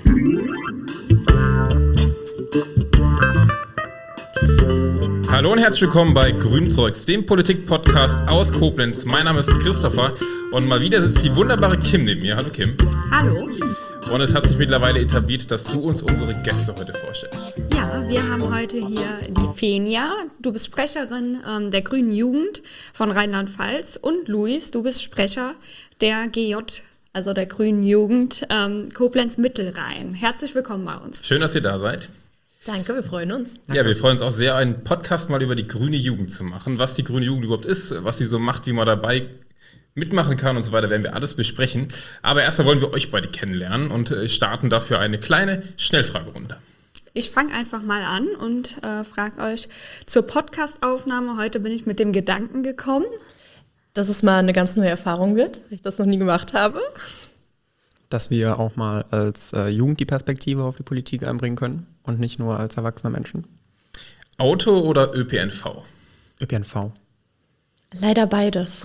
Hallo und herzlich willkommen bei Grünzeugs, dem Politik-Podcast aus Koblenz. Mein Name ist Christopher und mal wieder sitzt die wunderbare Kim neben mir. Hallo Kim. Hallo. Und es hat sich mittlerweile etabliert, dass du uns unsere Gäste heute vorstellst. Ja, wir haben heute hier die Fenja. Du bist Sprecherin der Grünen Jugend von Rheinland-Pfalz. Und Luis, du bist Sprecher der GJ, also der Grünen Jugend Koblenz-Mittelrhein. Herzlich willkommen bei uns. Schön, dass ihr da seid. Danke, wir freuen uns. Ja, wir freuen uns auch sehr, einen Podcast mal über die grüne Jugend zu machen. Was die grüne Jugend überhaupt ist, was sie so macht, wie man dabei mitmachen kann und so weiter, werden wir alles besprechen. Aber erstmal wollen wir euch beide kennenlernen und starten dafür eine kleine Schnellfragerunde. Ich fange einfach mal an und frage euch zur Podcastaufnahme. Heute bin ich mit dem Gedanken gekommen, dass es mal eine ganz neue Erfahrung wird, weil ich das noch nie gemacht habe. Dass wir auch mal als Jugend die Perspektive auf die Politik einbringen können und nicht nur als erwachsene Menschen. Auto oder ÖPNV? ÖPNV. Leider beides.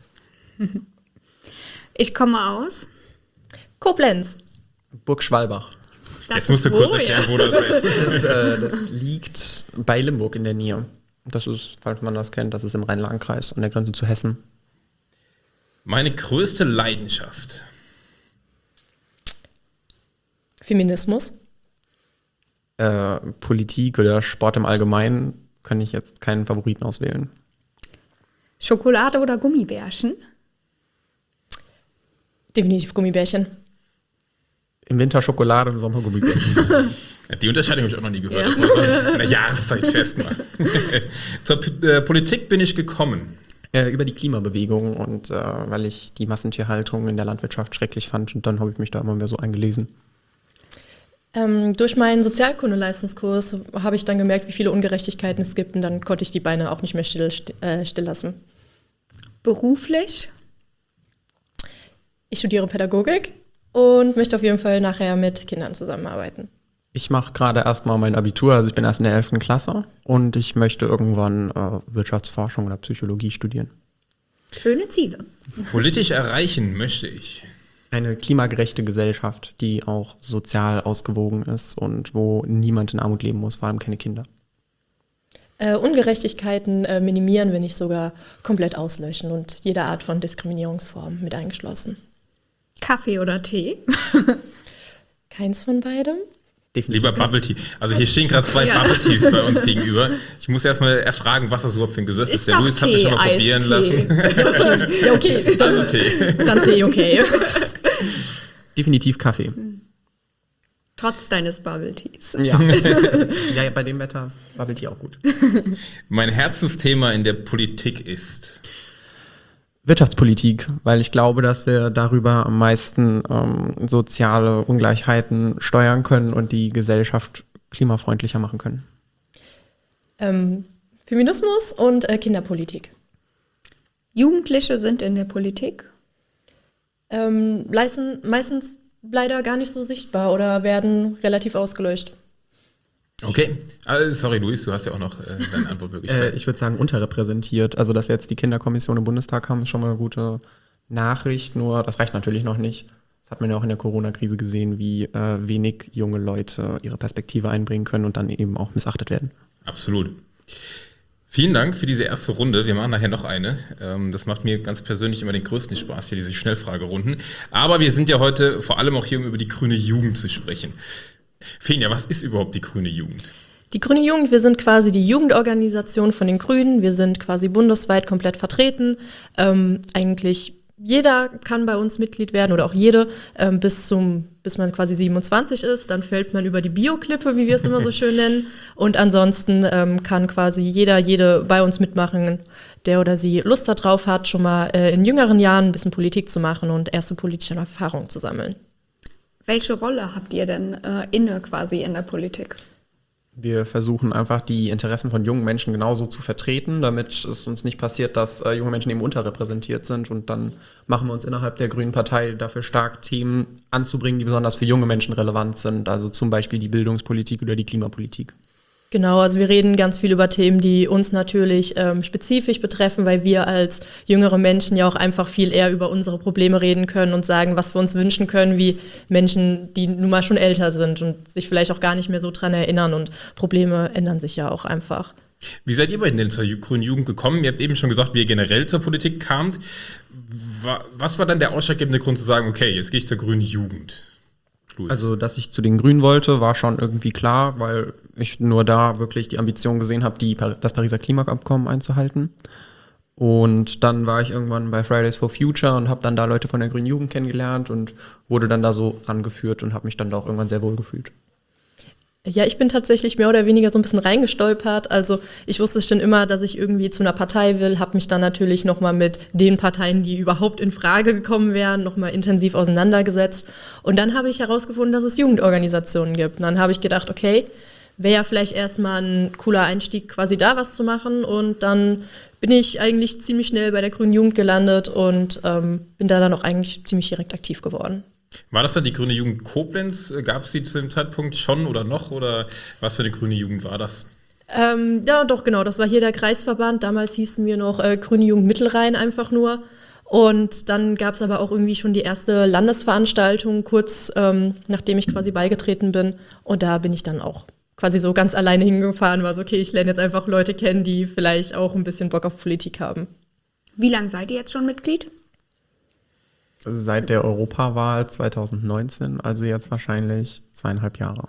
Ich komme aus Koblenz. Burg Schwalbach. Jetzt musst du kurz erklären, wo das ist. Das liegt bei Limburg in der Nähe. Das ist, falls man das kennt, das ist im Rhein-Lahn-Kreis an der Grenze zu Hessen. Meine größte Leidenschaft? Feminismus. Politik oder Sport im Allgemeinen kann ich jetzt keinen Favoriten auswählen. Schokolade oder Gummibärchen? Definitiv Gummibärchen. Im Winter Schokolade, im Sommer Gummibärchen. Die Unterscheidung habe ich auch noch nie gehört, dass man so an der Jahreszeit festmacht. Zur Politik bin ich gekommen. Über die Klimabewegung und weil ich die Massentierhaltung in der Landwirtschaft schrecklich fand und dann habe ich mich da immer mehr so eingelesen. Durch meinen Sozialkunde-Leistungskurs habe ich dann gemerkt, wie viele Ungerechtigkeiten es gibt und dann konnte ich die Beine auch nicht mehr still lassen. Beruflich? Ich studiere Pädagogik und möchte auf jeden Fall nachher mit Kindern zusammenarbeiten. Ich mache gerade erstmal mein Abitur, also ich bin erst in der 11. Klasse und ich möchte irgendwann Wirtschaftsforschung oder Psychologie studieren. Schöne Ziele. Politisch erreichen möchte ich. Eine klimagerechte Gesellschaft, die auch sozial ausgewogen ist und wo niemand in Armut leben muss, vor allem keine Kinder. Ungerechtigkeiten minimieren, wenn nicht sogar komplett auslöschen und jede Art von Diskriminierungsform mit eingeschlossen. Kaffee oder Tee? Keins von beidem. Definitiv. Lieber Bubble Tea. Also hier stehen gerade zwei Bubble Teas bei uns gegenüber. Ich muss erstmal erfragen, was das überhaupt für ein Gesöff ist. Der doch Luis hat mich schon mal probieren lassen. Ja, okay. Also Tee. Dann Tee, okay. Definitiv Kaffee. Trotz deines Bubble Teas. Ja. Ja, bei dem Wetter ist Bubble Tea auch gut. Mein Herzensthema in der Politik ist Wirtschaftspolitik, weil ich glaube, dass wir darüber am meisten soziale Ungleichheiten steuern können und die Gesellschaft klimafreundlicher machen können. Feminismus und Kinderpolitik. Jugendliche sind in der Politik? Meistens leider gar nicht so sichtbar oder werden relativ ausgelöscht. okay. Also, sorry, Luis, du hast ja auch noch deine Antwortmöglichkeit. Ich würde sagen unterrepräsentiert. Also, dass wir jetzt die Kinderkommission im Bundestag haben, ist schon mal eine gute Nachricht. Nur, das reicht natürlich noch nicht. Das hat man ja auch in der Corona-Krise gesehen, wie wenig junge Leute ihre Perspektive einbringen können und dann eben auch missachtet werden. Absolut. Vielen Dank für diese erste Runde. Wir machen nachher noch eine. Das macht mir ganz persönlich immer den größten Spaß, hier diese Schnellfragerunden. Aber wir sind ja heute vor allem auch hier, um über die grüne Jugend zu sprechen. Fenja, was ist überhaupt die grüne Jugend? Die Grüne Jugend, wir sind quasi die Jugendorganisation von den Grünen. Wir sind quasi bundesweit komplett vertreten. Eigentlich jeder kann bei uns Mitglied werden oder auch jede, bis man quasi 27 ist. Dann fällt man über die Bioklippe, wie wir es immer so schön nennen. Und ansonsten kann quasi jede bei uns mitmachen, der oder sie Lust darauf hat, schon mal in jüngeren Jahren ein bisschen Politik zu machen und erste politische Erfahrungen zu sammeln. Welche Rolle habt ihr denn inne quasi in der Politik? Wir versuchen einfach die Interessen von jungen Menschen genauso zu vertreten, damit es uns nicht passiert, dass junge Menschen eben unterrepräsentiert sind. Und dann machen wir uns innerhalb der Grünen Partei dafür stark, Themen anzubringen, die besonders für junge Menschen relevant sind. Also zum Beispiel die Bildungspolitik oder die Klimapolitik. Genau, also wir reden ganz viel über Themen, die uns natürlich spezifisch betreffen, weil wir als jüngere Menschen ja auch einfach viel eher über unsere Probleme reden können und sagen, was wir uns wünschen können, wie Menschen, die nun mal schon älter sind und sich vielleicht auch gar nicht mehr so dran erinnern, und Probleme ändern sich ja auch einfach. Wie seid ihr beiden denn zur Grünen Jugend gekommen? Ihr habt eben schon gesagt, wie ihr generell zur Politik kamt. Was war dann der ausschlaggebende Grund zu sagen, okay, jetzt gehe ich zur Grünen Jugend? Luis. Also, dass ich zu den Grünen wollte, war schon irgendwie klar, weil ich nur da wirklich die Ambition gesehen habe, das Pariser Klimaabkommen einzuhalten. Und dann war ich irgendwann bei Fridays for Future und habe dann da Leute von der Grünen Jugend kennengelernt und wurde dann da so rangeführt und habe mich dann da auch irgendwann sehr wohl gefühlt. Ja, ich bin tatsächlich mehr oder weniger so ein bisschen reingestolpert. Also ich wusste schon immer, dass ich irgendwie zu einer Partei will, habe mich dann natürlich nochmal mit den Parteien, die überhaupt in Frage gekommen wären, nochmal intensiv auseinandergesetzt. Und dann habe ich herausgefunden, dass es Jugendorganisationen gibt. Und dann habe ich gedacht, okay, wäre ja vielleicht erstmal ein cooler Einstieg, quasi da was zu machen. Und dann bin ich eigentlich ziemlich schnell bei der Grünen Jugend gelandet und bin da dann auch eigentlich ziemlich direkt aktiv geworden. War das dann die Grüne Jugend Koblenz? Gab es die zu dem Zeitpunkt schon oder noch? Oder was für eine Grüne Jugend war das? Ja, doch, genau. Das war hier der Kreisverband. Damals hießen wir noch Grüne Jugend Mittelrhein einfach nur. Und dann gab es aber auch irgendwie schon die erste Landesveranstaltung, kurz nachdem ich quasi beigetreten bin. Und da bin ich dann auch quasi so ganz alleine hingefahren. War so, okay, ich lerne jetzt einfach Leute kennen, die vielleicht auch ein bisschen Bock auf Politik haben. Wie lange seid ihr jetzt schon Mitglied? Also seit der Europawahl 2019, also jetzt wahrscheinlich 2,5 Jahre.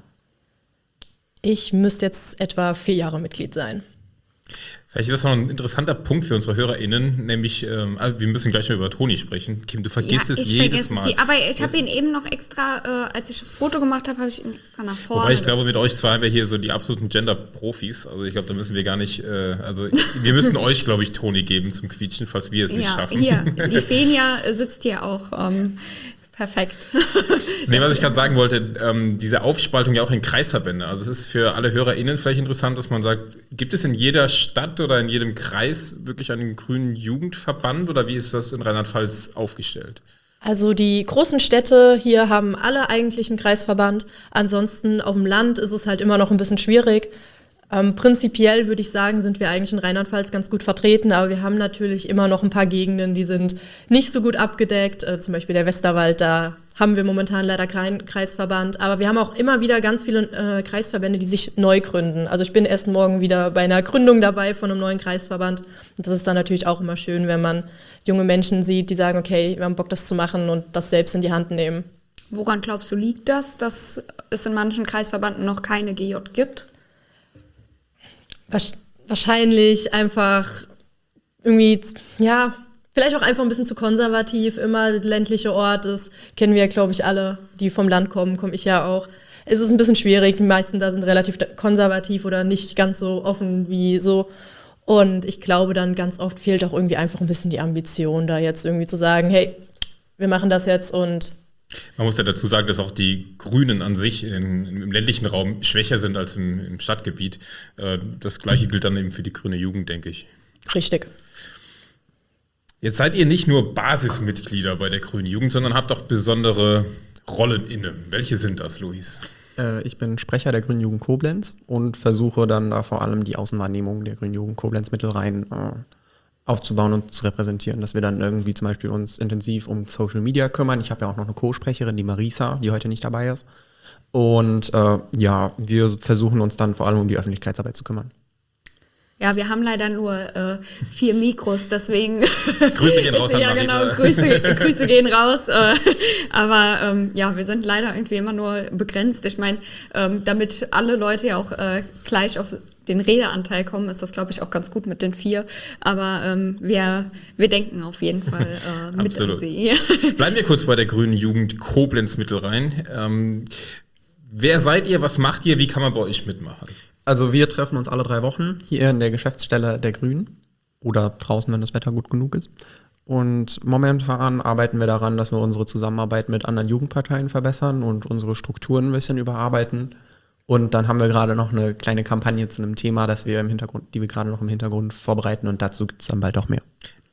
Ich müsste jetzt etwa 4 Jahre Mitglied sein. Vielleicht ist das noch ein interessanter Punkt für unsere HörerInnen, nämlich, also wir müssen gleich mal über Toni sprechen. Kim, du vergisst es jedes Mal. Aber ich habe ihn eben noch extra, als ich das Foto gemacht habe, habe ich ihn extra nach vorne. Wobei ich glaube, mit euch zwei haben wir hier so die absoluten Gender-Profis. Also ich glaube, da müssen wir gar nicht, also wir müssten euch, glaube ich, Toni geben zum Quietschen, falls wir es nicht schaffen. Hier, die Fenia sitzt hier auch. Perfekt. Nee, was ich gerade sagen wollte, diese Aufspaltung ja auch in Kreisverbände. Also es ist für alle HörerInnen vielleicht interessant, dass man sagt, gibt es in jeder Stadt oder in jedem Kreis wirklich einen grünen Jugendverband oder wie ist das in Rheinland-Pfalz aufgestellt? Also die großen Städte hier haben alle eigentlich einen Kreisverband. Ansonsten auf dem Land ist es halt immer noch ein bisschen schwierig. Prinzipiell würde ich sagen, sind wir eigentlich in Rheinland-Pfalz ganz gut vertreten, aber wir haben natürlich immer noch ein paar Gegenden, die sind nicht so gut abgedeckt. Zum Beispiel der Westerwald, da haben wir momentan leider keinen Kreisverband. Aber wir haben auch immer wieder ganz viele Kreisverbände, die sich neu gründen. Also ich bin erst morgen wieder bei einer Gründung dabei von einem neuen Kreisverband. Und das ist dann natürlich auch immer schön, wenn man junge Menschen sieht, die sagen, okay, wir haben Bock, das zu machen und das selbst in die Hand nehmen. Woran glaubst du, liegt das, dass es in manchen Kreisverbanden noch keine GJ gibt? Wahrscheinlich einfach irgendwie, ja, vielleicht auch einfach ein bisschen zu konservativ. Immer der ländliche Ort ist, kennen wir, glaube ich, alle, die vom Land kommen, komme ich ja auch. Es ist ein bisschen schwierig, die meisten da sind relativ konservativ oder nicht ganz so offen wie so. Und ich glaube, dann ganz oft fehlt auch irgendwie einfach ein bisschen die Ambition, da jetzt irgendwie zu sagen, hey, wir machen das jetzt und... Man muss ja dazu sagen, dass auch die Grünen an sich im ländlichen Raum schwächer sind als im Stadtgebiet. Das Gleiche gilt dann eben für die grüne Jugend, denke ich. Richtig. Jetzt seid ihr nicht nur Basismitglieder bei der grünen Jugend, sondern habt auch besondere Rollen inne. Welche sind das, Luis? Ich bin Sprecher der Grünen Jugend Koblenz und versuche dann da vor allem die Außenwahrnehmung der Grünen Jugend Koblenz Mittelrhein aufzubauen und zu repräsentieren, dass wir dann irgendwie zum Beispiel uns intensiv um Social Media kümmern. Ich habe ja auch noch eine Co-Sprecherin, die Marisa, die heute nicht dabei ist. Und wir versuchen uns dann vor allem um die Öffentlichkeitsarbeit zu kümmern. Ja, wir haben leider nur 4 Mikros, deswegen... Grüße gehen raus an ja, Marisa. Genau, Grüße gehen raus. Aber wir sind leider irgendwie immer nur begrenzt. Ich meine, damit alle Leute ja auch gleich auf den Redeanteil kommen, ist das, glaube ich, auch ganz gut mit den 4. Aber wir denken auf jeden Fall mit an Sie. Bleiben wir kurz bei der grünen Jugend Koblenz Mittelrhein. Wer seid ihr, was macht ihr, wie kann man bei euch mitmachen? Also wir treffen uns alle 3 Wochen hier in der Geschäftsstelle der Grünen oder draußen, wenn das Wetter gut genug ist. Und momentan arbeiten wir daran, dass wir unsere Zusammenarbeit mit anderen Jugendparteien verbessern und unsere Strukturen ein bisschen überarbeiten. Und dann haben wir gerade noch eine kleine Kampagne zu einem Thema, die wir gerade noch im Hintergrund vorbereiten und dazu gibt es dann bald auch mehr.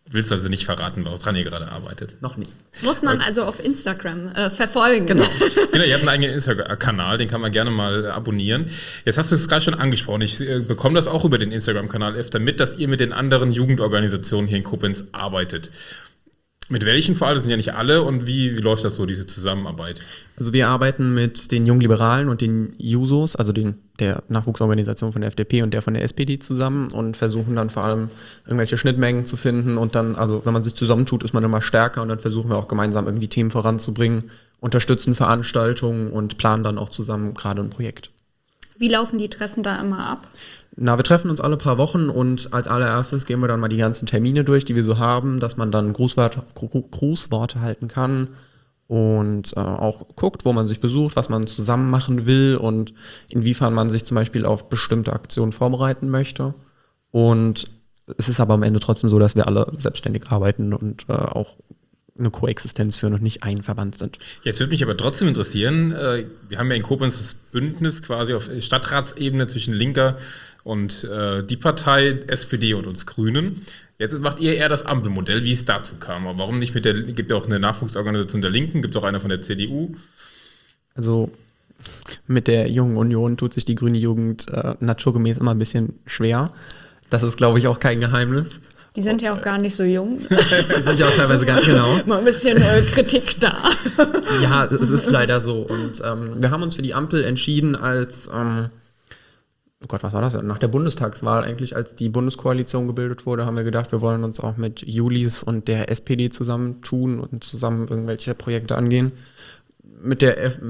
Willst also nicht verraten, woran ihr gerade arbeitet? Noch nicht. Muss man also auf Instagram verfolgen. Genau, ihr habt einen eigenen Instagram-Kanal, den kann man gerne mal abonnieren. Jetzt hast du es gerade schon angesprochen, ich bekomme das auch über den Instagram-Kanal öfter mit, dass ihr mit den anderen Jugendorganisationen hier in Koblenz arbeitet. Mit welchen vor allem, das sind ja nicht alle, und wie läuft das so, diese Zusammenarbeit? Also wir arbeiten mit den Jungliberalen und den Jusos, also der Nachwuchsorganisation von der FDP und der von der SPD zusammen und versuchen dann vor allem irgendwelche Schnittmengen zu finden und dann, also wenn man sich zusammentut, ist man immer stärker und dann versuchen wir auch gemeinsam irgendwie Themen voranzubringen, unterstützen Veranstaltungen und planen dann auch zusammen gerade ein Projekt. Wie laufen die Treffen da immer ab? Na, wir treffen uns alle paar Wochen und als allererstes gehen wir dann mal die ganzen Termine durch, die wir so haben, dass man dann Grußworte halten kann und auch guckt, wo man sich besucht, was man zusammen machen will und inwiefern man sich zum Beispiel auf bestimmte Aktionen vorbereiten möchte. Und es ist aber am Ende trotzdem so, dass wir alle selbstständig arbeiten und auch eine Koexistenz führen und nicht ein Verband sind. Jetzt würde mich aber trotzdem interessieren, wir haben ja in Koblenz das Bündnis quasi auf Stadtratsebene zwischen Linker und die Partei, SPD und uns Grünen. Jetzt macht ihr eher das Ampelmodell, wie es dazu kam. Aber warum nicht gibt ja auch eine Nachwuchsorganisation der Linken, gibt auch eine von der CDU. Also mit der Jungen Union tut sich die grüne Jugend naturgemäß immer ein bisschen schwer. Das ist, glaube ich, auch kein Geheimnis. Die sind ja auch gar nicht so jung. Die sind ja auch teilweise gar nicht, genau. Mal ein bisschen Kritik da. Ja, es ist leider so. Und wir haben uns für die Ampel entschieden als, oh Gott, was war das? Nach der Bundestagswahl eigentlich, als die Bundeskoalition gebildet wurde, haben wir gedacht, wir wollen uns auch mit Julis und der SPD zusammentun und zusammen irgendwelche Projekte angehen. Mit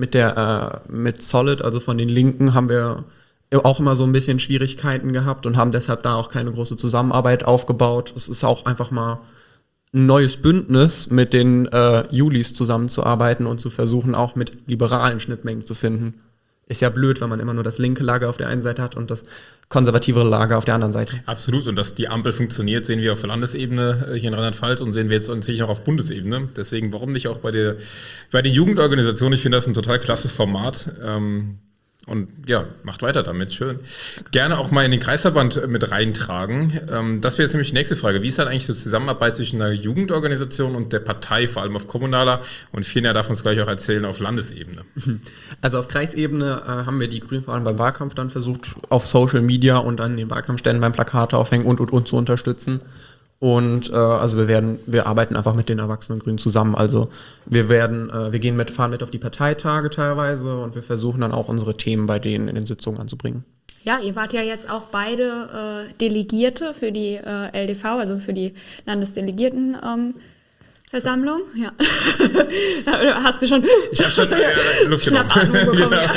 Solid, also von den Linken, haben wir auch immer so ein bisschen Schwierigkeiten gehabt und haben deshalb da auch keine große Zusammenarbeit aufgebaut. Es ist auch einfach mal ein neues Bündnis, mit den Julis zusammenzuarbeiten und zu versuchen, auch mit liberalen Schnittmengen zu finden. Ist ja blöd, wenn man immer nur das linke Lager auf der einen Seite hat und das konservativere Lager auf der anderen Seite. Absolut, und dass die Ampel funktioniert, sehen wir auf Landesebene hier in Rheinland-Pfalz und sehen wir jetzt natürlich auch auf Bundesebene. Deswegen, warum nicht auch bei den Jugendorganisationen? Ich finde das ein total klasse Format. Und ja, macht weiter damit, schön. Gerne auch mal in den Kreisverband mit reintragen. Das wäre jetzt nämlich die nächste Frage. Wie ist dann eigentlich so die Zusammenarbeit zwischen einer Jugendorganisation und der Partei, vor allem auf kommunaler, und Fenja darf uns gleich auch erzählen, auf Landesebene? Also auf Kreisebene haben wir die Grünen vor allem beim Wahlkampf dann versucht, auf Social Media und an den Wahlkampfständen beim Plakate aufhängen und zu unterstützen. Und also wir arbeiten einfach mit den erwachsenen Grünen zusammen. Also wir fahren mit auf die Parteitage teilweise und wir versuchen dann auch unsere Themen bei denen in den Sitzungen anzubringen. Ja, ihr wart ja jetzt auch beide Delegierte für die LDV, also für die Landesdelegiertenversammlung. Ja. Hast du schon? Ich habe schon Luft genommen. Schnappatmung bekommen, ja.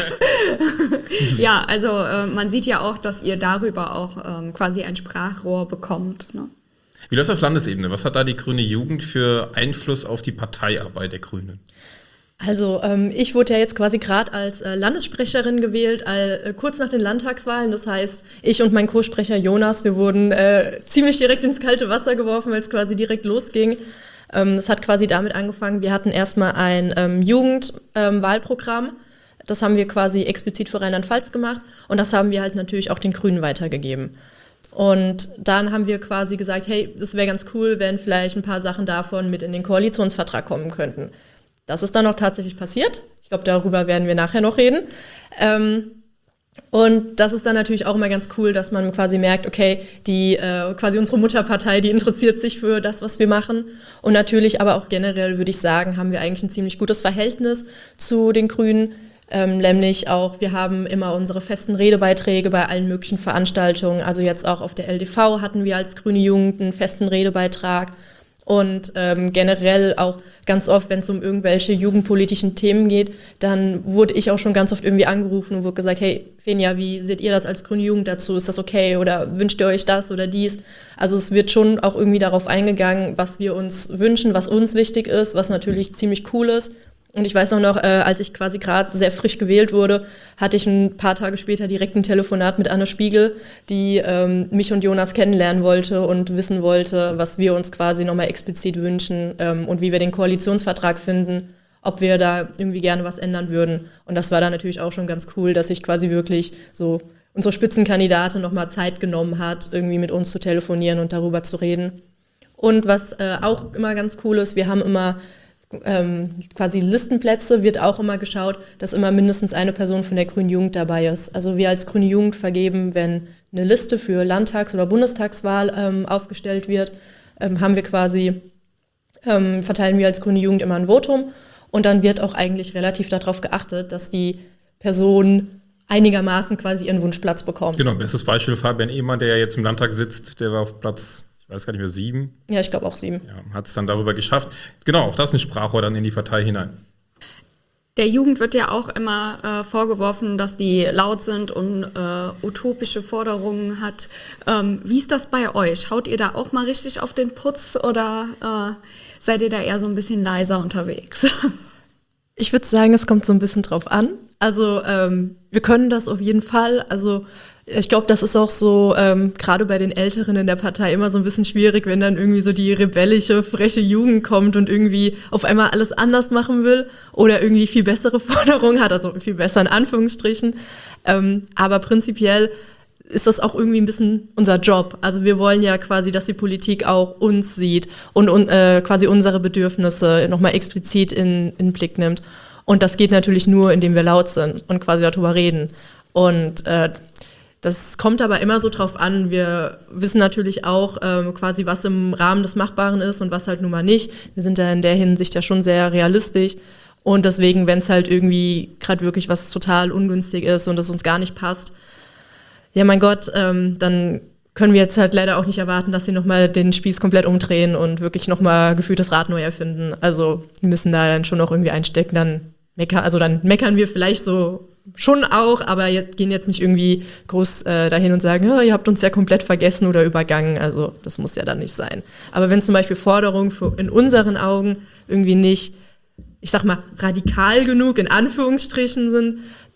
Ja, also man sieht ja auch, dass ihr darüber auch quasi ein Sprachrohr bekommt, ne? Wie läuft es auf Landesebene? Was hat da die grüne Jugend für Einfluss auf die Parteiarbeit der Grünen? Also ich wurde ja jetzt quasi gerade als Landessprecherin gewählt, kurz nach den Landtagswahlen. Das heißt, ich und mein Co-Sprecher Jonas, wir wurden ziemlich direkt ins kalte Wasser geworfen, weil es quasi direkt losging. Es hat quasi damit angefangen, wir hatten erstmal ein Jugendwahlprogramm. Das haben wir quasi explizit für Rheinland-Pfalz gemacht und das haben wir halt natürlich auch den Grünen weitergegeben. Und dann haben wir quasi gesagt, hey, das wäre ganz cool, wenn vielleicht ein paar Sachen davon mit in den Koalitionsvertrag kommen könnten. Das ist dann auch tatsächlich passiert. Ich glaube, darüber werden wir nachher noch reden. Und das ist dann natürlich auch immer ganz cool, dass man quasi merkt, okay, quasi unsere Mutterpartei, die interessiert sich für das, was wir machen. Und natürlich aber auch generell, würde ich sagen, haben wir eigentlich ein ziemlich gutes Verhältnis zu den Grünen. Nämlich auch, wir haben immer unsere festen Redebeiträge bei allen möglichen Veranstaltungen. Also jetzt auch auf der LDV hatten wir als Grüne Jugend einen festen Redebeitrag. Und generell auch ganz oft, wenn es um irgendwelche jugendpolitischen Themen geht, dann wurde ich auch schon ganz oft irgendwie angerufen und wurde gesagt, hey Fenja, wie seht ihr das als Grüne Jugend dazu? Ist das okay oder wünscht ihr euch das oder dies? Also es wird schon auch irgendwie darauf eingegangen, was wir uns wünschen, was uns wichtig ist, was natürlich ziemlich cool ist. Und ich weiß auch noch, als ich quasi gerade sehr frisch gewählt wurde, hatte ich ein paar Tage später direkt ein Telefonat mit Anne Spiegel, die mich und Jonas kennenlernen wollte und wissen wollte, was wir uns quasi nochmal explizit wünschen und wie wir den Koalitionsvertrag finden, ob wir da irgendwie gerne was ändern würden. Und das war dann natürlich auch schon ganz cool, dass sich quasi wirklich so unsere Spitzenkandidatin nochmal Zeit genommen hat, irgendwie mit uns zu telefonieren und darüber zu reden. Und was auch immer ganz cool ist, wir haben immer quasi Listenplätze, wird auch immer geschaut, dass immer mindestens eine Person von der Grünen Jugend dabei ist. Also wir als Grüne Jugend vergeben, wenn eine Liste für Landtags- oder Bundestagswahl aufgestellt wird, haben wir quasi, verteilen wir als Grüne Jugend immer ein Votum und dann wird auch eigentlich relativ darauf geachtet, dass die Person einigermaßen quasi ihren Wunschplatz bekommt. Genau, bestes Beispiel Fabian Ehmann, der ja jetzt im Landtag sitzt, der war auf Platz, ich weiß gar nicht mehr, 7. Ja, ich glaube auch 7. Ja, hat es dann darüber geschafft. Genau, auch das ist ein Sprachrohr dann in die Partei hinein. Der Jugend wird ja auch immer vorgeworfen, dass die laut sind und utopische Forderungen hat. Wie ist das bei euch? Haut ihr da auch mal richtig auf den Putz oder seid ihr da eher so ein bisschen leiser unterwegs? Ich würde sagen, es kommt so ein bisschen drauf an. Also wir können das auf jeden Fall. Also ich glaube, das ist auch so, gerade bei den Älteren in der Partei immer so ein bisschen schwierig, wenn dann irgendwie so die rebellische, freche Jugend kommt und irgendwie auf einmal alles anders machen will oder irgendwie viel bessere Forderungen hat, also viel besser in Anführungsstrichen. Aber prinzipiell ist das auch irgendwie ein bisschen unser Job. Also wir wollen ja quasi, dass die Politik auch uns sieht und quasi unsere Bedürfnisse nochmal explizit in den Blick nimmt. Und das geht natürlich nur, indem wir laut sind und quasi darüber reden. Und das kommt aber immer so drauf an. Wir wissen natürlich auch quasi, was im Rahmen des Machbaren ist und was halt nun mal nicht. Wir sind da in der Hinsicht ja schon sehr realistisch. Und deswegen, wenn es halt irgendwie gerade wirklich was total ungünstig ist und es uns gar nicht passt, ja mein Gott, dann können wir jetzt halt leider auch nicht erwarten, dass sie nochmal den Spieß komplett umdrehen und wirklich nochmal gefühlt das Rad neu erfinden. Also wir müssen da dann schon noch irgendwie einstecken. Dann meckern wir vielleicht so schon auch, aber gehen jetzt nicht irgendwie groß dahin und sagen, ihr habt uns ja komplett vergessen oder übergangen. Also das muss ja dann nicht sein. Aber wenn zum Beispiel Forderungen in unseren Augen irgendwie nicht, ich sag mal, radikal genug in Anführungsstrichen sind,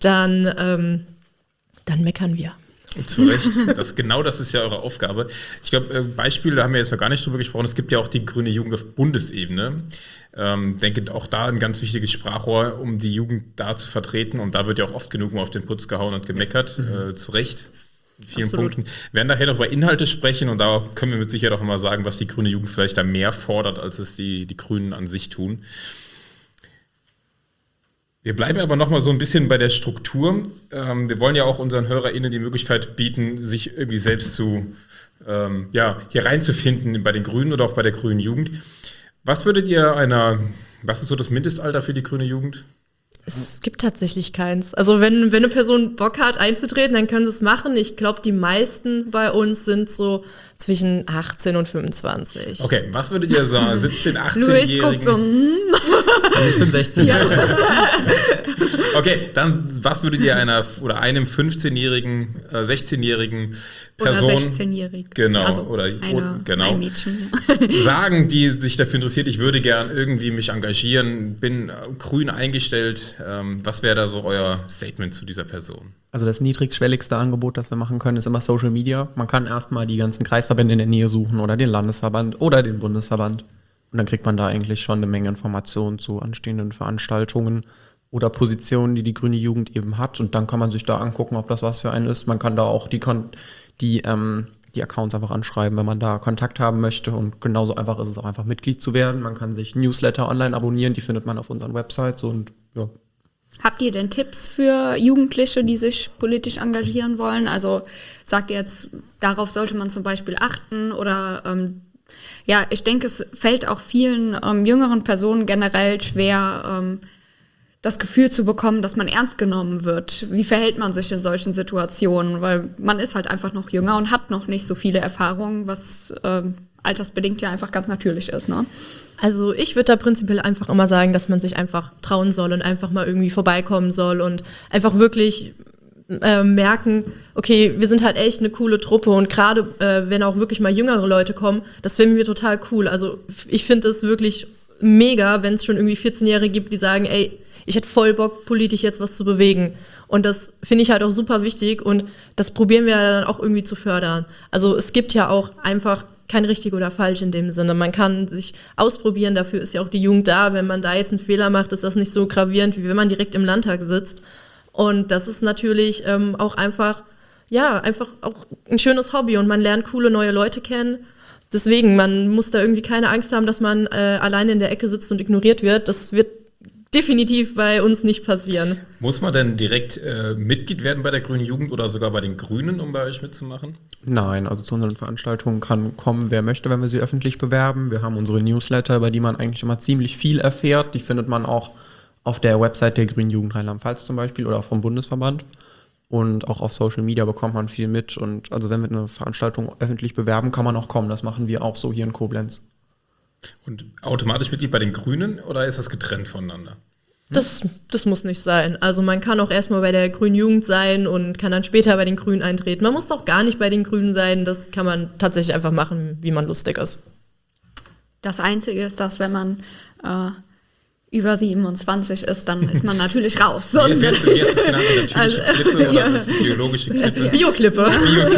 dann meckern wir. Zu Recht. Das ist ja eure Aufgabe. Ich glaube, Beispiele, da haben wir jetzt noch gar nicht drüber gesprochen, es gibt ja auch die Grüne Jugend auf Bundesebene. Denke auch da ein ganz wichtiges Sprachrohr, um die Jugend da zu vertreten. Und da wird ja auch oft genug mal auf den Putz gehauen und gemeckert. Zu Recht. In vielen Punkten. Wir werden nachher noch über Inhalte sprechen und da können wir mit Sicherheit auch mal sagen, was die Grüne Jugend vielleicht da mehr fordert, als es die Grünen an sich tun. Wir bleiben aber noch mal so ein bisschen bei der Struktur. Wir wollen ja auch unseren HörerInnen die Möglichkeit bieten, sich irgendwie selbst hier reinzufinden bei den Grünen oder auch bei der Grünen Jugend. Was ist so das Mindestalter für die Grüne Jugend? Es gibt tatsächlich keins. Also wenn eine Person Bock hat einzutreten, dann können sie es machen. Ich glaube, die meisten bei uns sind so zwischen 18 und 25. Okay, was würdet ihr sagen, 17-, 18-Jährigen? Luis guckt so, Also ich bin 16. Okay, dann was würdet ihr einem 15-jährigen, 16-jährigen Person oder 16-jährig. Genau, also ein Mädchen. Sagen, die sich dafür interessiert, ich würde gern irgendwie mich engagieren, bin grün eingestellt. Was wäre da so euer Statement zu dieser Person? Also das niedrigschwelligste Angebot, das wir machen können, ist immer Social Media. Man kann erstmal die ganzen Kreisverbände in der Nähe suchen oder den Landesverband oder den Bundesverband. Und dann kriegt man da eigentlich schon eine Menge Informationen zu anstehenden Veranstaltungen oder Positionen, die die Grüne Jugend eben hat. Und dann kann man sich da angucken, ob das was für einen ist. Man kann da auch die Accounts einfach anschreiben, wenn man da Kontakt haben möchte. Und genauso einfach ist es auch einfach Mitglied zu werden. Man kann sich Newsletter online abonnieren, die findet man auf unseren Websites und ja. Habt ihr denn Tipps für Jugendliche, die sich politisch engagieren wollen? Also sagt ihr jetzt, darauf sollte man zum Beispiel achten oder ich denke, es fällt auch vielen jüngeren Personen generell schwer, das Gefühl zu bekommen, dass man ernst genommen wird. Wie verhält man sich in solchen Situationen? Weil man ist halt einfach noch jünger und hat noch nicht so viele Erfahrungen, was altersbedingt ja einfach ganz natürlich ist, ne? Also ich würde da prinzipiell einfach immer sagen, dass man sich einfach trauen soll und einfach mal irgendwie vorbeikommen soll und einfach wirklich merken, okay, wir sind halt echt eine coole Truppe und gerade wenn auch wirklich mal jüngere Leute kommen, das finden wir total cool. Also ich finde es wirklich mega, wenn es schon irgendwie 14-Jährige gibt, die sagen, ey, ich hätte voll Bock, politisch jetzt was zu bewegen. Und das finde ich halt auch super wichtig und das probieren wir dann auch irgendwie zu fördern. Also es gibt ja auch einfach kein richtig oder falsch in dem Sinne. Man kann sich ausprobieren, dafür ist ja auch die Jugend da. Wenn man da jetzt einen Fehler macht, ist das nicht so gravierend, wie wenn man direkt im Landtag sitzt. Und das ist natürlich auch einfach auch ein schönes Hobby und man lernt coole neue Leute kennen. Deswegen, man muss da irgendwie keine Angst haben, dass man alleine in der Ecke sitzt und ignoriert wird. Das wird definitiv bei uns nicht passieren. Muss man denn direkt Mitglied werden bei der Grünen Jugend oder sogar bei den Grünen, um bei euch mitzumachen? Nein, also zu unseren Veranstaltungen kann kommen, wer möchte, wenn wir sie öffentlich bewerben. Wir haben unsere Newsletter, über die man eigentlich immer ziemlich viel erfährt. Die findet man auch auf der Website der Grünen Jugend Rheinland-Pfalz zum Beispiel oder vom Bundesverband. Und auch auf Social Media bekommt man viel mit. Und also wenn wir eine Veranstaltung öffentlich bewerben, kann man auch kommen. Das machen wir auch so hier in Koblenz. Und automatisch Mitglied bei den Grünen oder ist das getrennt voneinander? Das muss nicht sein. Also man kann auch erstmal bei der Grünen Jugend sein und kann dann später bei den Grünen eintreten. Man muss doch gar nicht bei den Grünen sein. Das kann man tatsächlich einfach machen, wie man lustig ist. Das Einzige ist, dass wenn man über 27 ist, dann ist man natürlich raus. Wie hast du es genannt? Natürliche Klippe oder biologische Klippe? Bioklippe.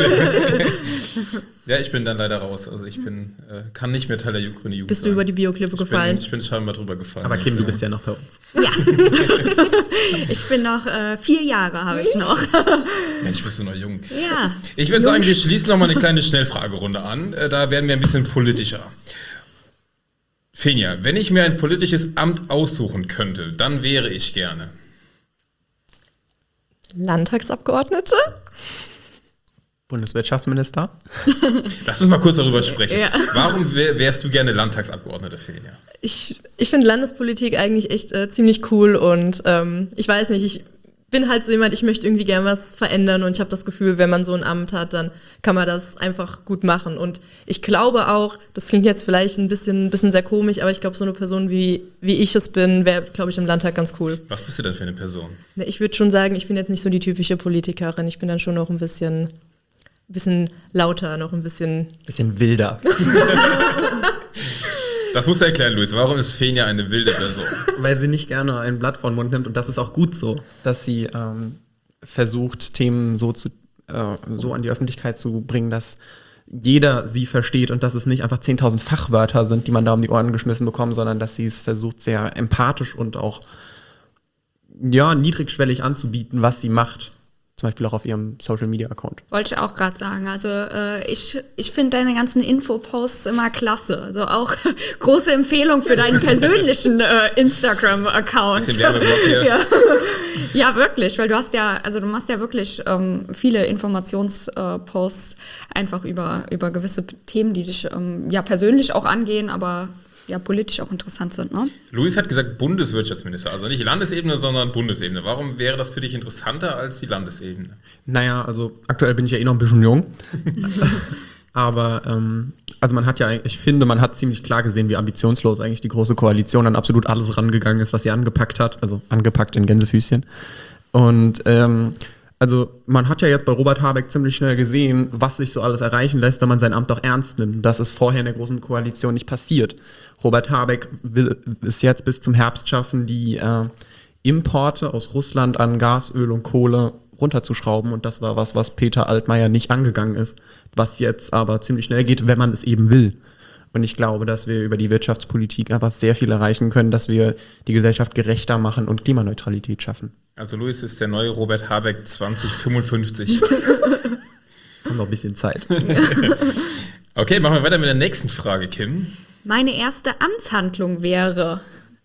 Ja, ich bin dann leider raus. Also ich kann nicht mehr Teil der Grünen Jugend Bist du über die Bioklippe gefallen? Ich bin scheinbar drüber gefallen. Aber Kim, du bist ja noch bei uns. Ja. Ich bin noch 4 Jahre, habe ich noch. Mensch, bist du noch jung. Ja. Ich würde sagen, wir schließen noch mal eine kleine Schnellfragerunde an. Da werden wir ein bisschen politischer. Fenja, wenn ich mir ein politisches Amt aussuchen könnte, dann wäre ich gerne Landtagsabgeordnete? Bundeswirtschaftsminister? Lass uns mal kurz darüber sprechen. Ja. Warum wärst du gerne Landtagsabgeordnete, Fenja? Ich finde Landespolitik eigentlich echt ziemlich cool und ich weiß nicht, ich bin halt so jemand, ich möchte irgendwie gern was verändern und ich habe das Gefühl, wenn man so ein Amt hat, dann kann man das einfach gut machen. Und ich glaube auch, das klingt jetzt vielleicht ein bisschen sehr komisch, aber ich glaube, so eine Person wie ich es bin, wäre, glaube ich, im Landtag ganz cool. Was bist du denn für eine Person? Ich würde schon sagen, ich bin jetzt nicht so die typische Politikerin, ich bin dann schon noch ein bisschen lauter, noch ein bisschen... Bisschen wilder. Das musst du erklären, Luis. Warum ist Fenja eine wilde Person? Weil sie nicht gerne ein Blatt vor den Mund nimmt und das ist auch gut so, dass sie versucht, Themen so an die Öffentlichkeit zu bringen, dass jeder sie versteht und dass es nicht einfach 10.000 Fachwörter sind, die man da um die Ohren geschmissen bekommt, sondern dass sie es versucht, sehr empathisch und auch niedrigschwellig anzubieten, was sie macht. Zum Beispiel auch auf ihrem Social-Media-Account. Wollte ich auch gerade sagen. Also ich finde deine ganzen Infoposts immer klasse. Also auch große Empfehlung für deinen persönlichen Instagram-Account. Bisschen Werbeblock hier. Ja, wirklich, weil du machst ja wirklich viele Informationsposts einfach über gewisse Themen, die dich persönlich auch angehen, aber ja politisch auch interessant sind, ne? Luis hat gesagt Bundeswirtschaftsminister, also nicht Landesebene, sondern Bundesebene. Warum wäre das für dich interessanter als die Landesebene? Naja, also aktuell bin ich ja noch ein bisschen jung. Aber also man hat ich finde, man hat ziemlich klar gesehen, wie ambitionslos eigentlich die Große Koalition an absolut alles rangegangen ist, was sie angepackt hat. Also angepackt in Gänsefüßchen. Und also man hat ja jetzt bei Robert Habeck ziemlich schnell gesehen, was sich so alles erreichen lässt, wenn man sein Amt auch ernst nimmt. Das ist vorher in der Großen Koalition nicht passiert. Robert Habeck will es jetzt bis zum Herbst schaffen, die Importe aus Russland an Gas, Öl und Kohle runterzuschrauben. Und das war was Peter Altmaier nicht angegangen ist. Was jetzt aber ziemlich schnell geht, wenn man es eben will. Und ich glaube, dass wir über die Wirtschaftspolitik einfach sehr viel erreichen können, dass wir die Gesellschaft gerechter machen und Klimaneutralität schaffen. Also Luis ist der neue Robert Habeck 2055. Haben noch ein bisschen Zeit. Okay, machen wir weiter mit der nächsten Frage, Kim. Meine erste Amtshandlung wäre...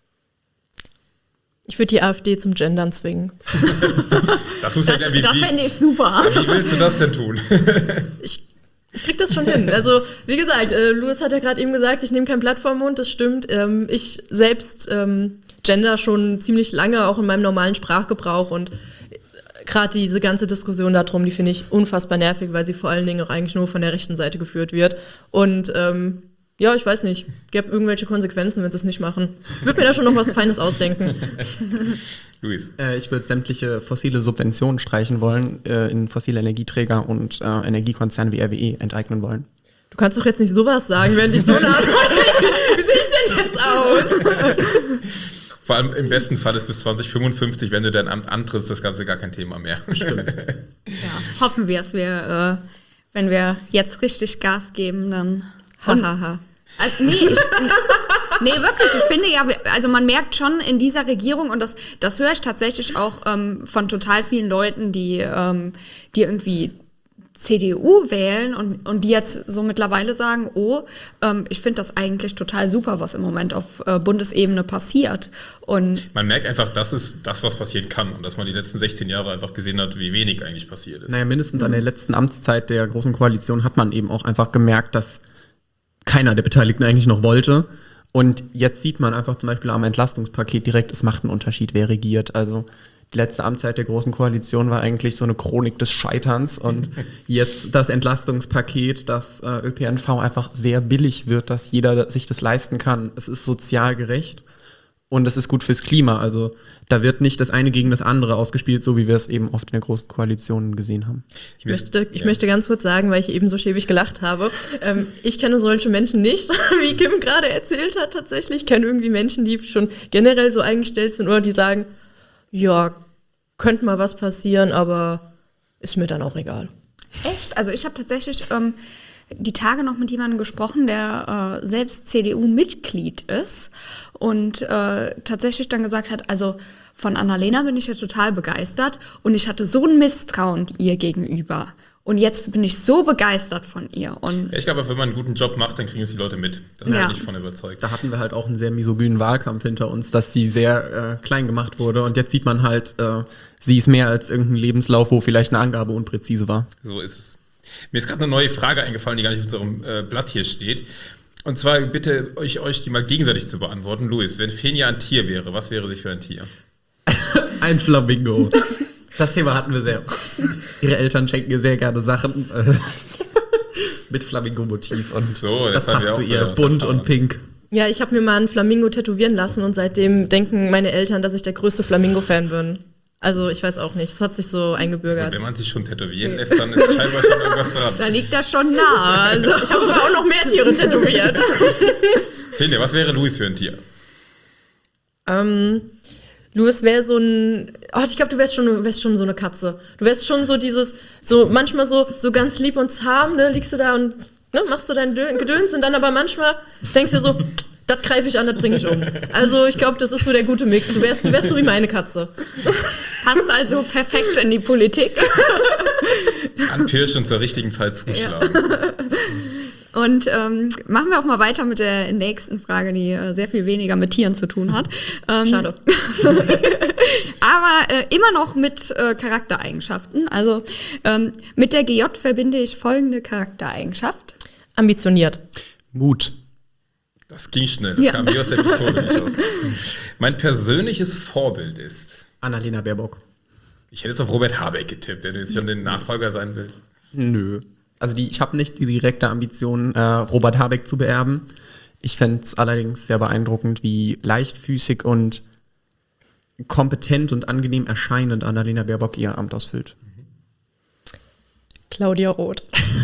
Ich würde die AfD zum Gendern zwingen. Das fände ich super. Wie willst du das denn tun? Ich krieg das schon hin. Also, wie gesagt, Louis hat ja gerade eben gesagt, ich nehme kein Blatt vor den Mund, das stimmt. Ich selbst gender schon ziemlich lange, auch in meinem normalen Sprachgebrauch. Und gerade diese ganze Diskussion darum, die finde ich unfassbar nervig, weil sie vor allen Dingen auch eigentlich nur von der rechten Seite geführt wird. Und ich weiß nicht, gäbe irgendwelche Konsequenzen, wenn sie es nicht machen. Ich würde mir da schon noch was Feines ausdenken. Luis. Ich würde sämtliche fossile Subventionen streichen wollen, in fossile Energieträger und Energiekonzerne wie RWE enteignen wollen. Du kannst doch jetzt nicht sowas sagen, wenn ich so nah Wie sehe ich denn jetzt aus? Vor allem im besten Fall ist bis 2055, wenn du dein Amt antrittst, das Ganze gar kein Thema mehr. Stimmt. Ja, hoffen wir es. Wenn wir jetzt richtig Gas geben, dann... Hahaha. Nee, wirklich, ich finde ja, also man merkt schon in dieser Regierung, und das höre ich tatsächlich auch von total vielen Leuten, die irgendwie CDU wählen und die jetzt so mittlerweile sagen, ich finde das eigentlich total super, was im Moment auf Bundesebene passiert. Und Man merkt einfach, das ist das, was passieren kann und dass man die letzten 16 Jahre einfach gesehen hat, wie wenig eigentlich passiert ist. Naja, mindestens an der letzten Amtszeit der Großen Koalition hat man eben auch einfach gemerkt, dass keiner der Beteiligten eigentlich noch wollte. Und jetzt sieht man einfach zum Beispiel am Entlastungspaket direkt, es macht einen Unterschied, wer regiert. Also die letzte Amtszeit der Großen Koalition war eigentlich so eine Chronik des Scheiterns. Und jetzt das Entlastungspaket, dass ÖPNV einfach sehr billig wird, dass jeder sich das leisten kann. Es ist sozial gerecht und es ist gut fürs Klima. Also da wird nicht das eine gegen das andere ausgespielt, so wie wir es eben oft in der Großen Koalition gesehen haben. Ich möchte ganz kurz sagen, weil ich eben so schäbig gelacht habe, ich kenne solche Menschen nicht, wie Kim gerade erzählt hat tatsächlich. Ich kenne irgendwie Menschen, die schon generell so eingestellt sind oder die sagen, ja, könnte mal was passieren, aber ist mir dann auch egal. echt, also ich habe tatsächlich die Tage noch mit jemandem gesprochen, der selbst CDU-Mitglied ist und tatsächlich dann gesagt hat, also von Annalena bin ich ja total begeistert und ich hatte so ein Misstrauen ihr gegenüber. Und jetzt bin ich so begeistert von ihr. Und Ja, ich glaube, wenn man einen guten Job macht, dann kriegen es die Leute mit. Da bin ich von überzeugt. Da hatten wir halt auch einen sehr misogynen Wahlkampf hinter uns, dass sie sehr klein gemacht wurde. Und jetzt sieht man halt, sie ist mehr als irgendein Lebenslauf, wo vielleicht eine Angabe unpräzise war. So ist es. Mir ist gerade eine neue Frage eingefallen, die gar nicht auf unserem Blatt hier steht. Und zwar bitte euch die mal gegenseitig zu beantworten. Luis, wenn Fenja ein Tier wäre, was wäre sie für ein Tier? Ein Flamingo. Das Thema hatten wir sehr. Ihre Eltern schenken ihr sehr gerne Sachen mit Flamingo-Motiv. Und So, das haben wir passt auch zu ihr. was Bunt erfahren. und pink. Ja, ich habe mir mal einen Flamingo tätowieren lassen und seitdem denken meine Eltern, dass ich der größte Flamingo-Fan bin. Also ich weiß auch nicht, es hat sich so eingebürgert. Wenn man sich schon tätowieren lässt, dann ist scheinbar schon irgendwas dran. da liegt das schon nah. Also Ich habe aber auch noch mehr Tiere tätowiert. Fenja, was wäre Luis für ein Tier? Louis wäre so ein, ich glaube, du wärst schon so eine Katze. Du wärst schon so dieses, so manchmal so ganz lieb und zahm, ne, liegst du da und machst du dein Gedöns und dann aber manchmal denkst du so, das greife ich an, das bringe ich um. Also ich glaube, das ist so der gute Mix. Du wärst so wie meine Katze. passt also perfekt in die Politik. Anpirschen und zur richtigen Zeit zuschlagen. Und machen wir auch mal weiter mit der nächsten Frage, die sehr viel weniger mit Tieren zu tun hat. Schade. Aber immer noch mit Charaktereigenschaften. Also mit der GJ verbinde ich folgende Charaktereigenschaft. Ambitioniert. Mut. Das ging schnell, das kam mir aus der Pistole nicht aus. Mein persönliches Vorbild ist, Annalena Baerbock. ich hätte jetzt auf Robert Habeck getippt, der jetzt schon den Nachfolger sein will. Nö. Also ich habe nicht die direkte Ambition, Robert Habeck zu beerben. Ich fände es allerdings sehr beeindruckend, wie leichtfüßig und kompetent und angenehm erscheinend Annalena Baerbock ihr Amt ausfüllt. Claudia Roth.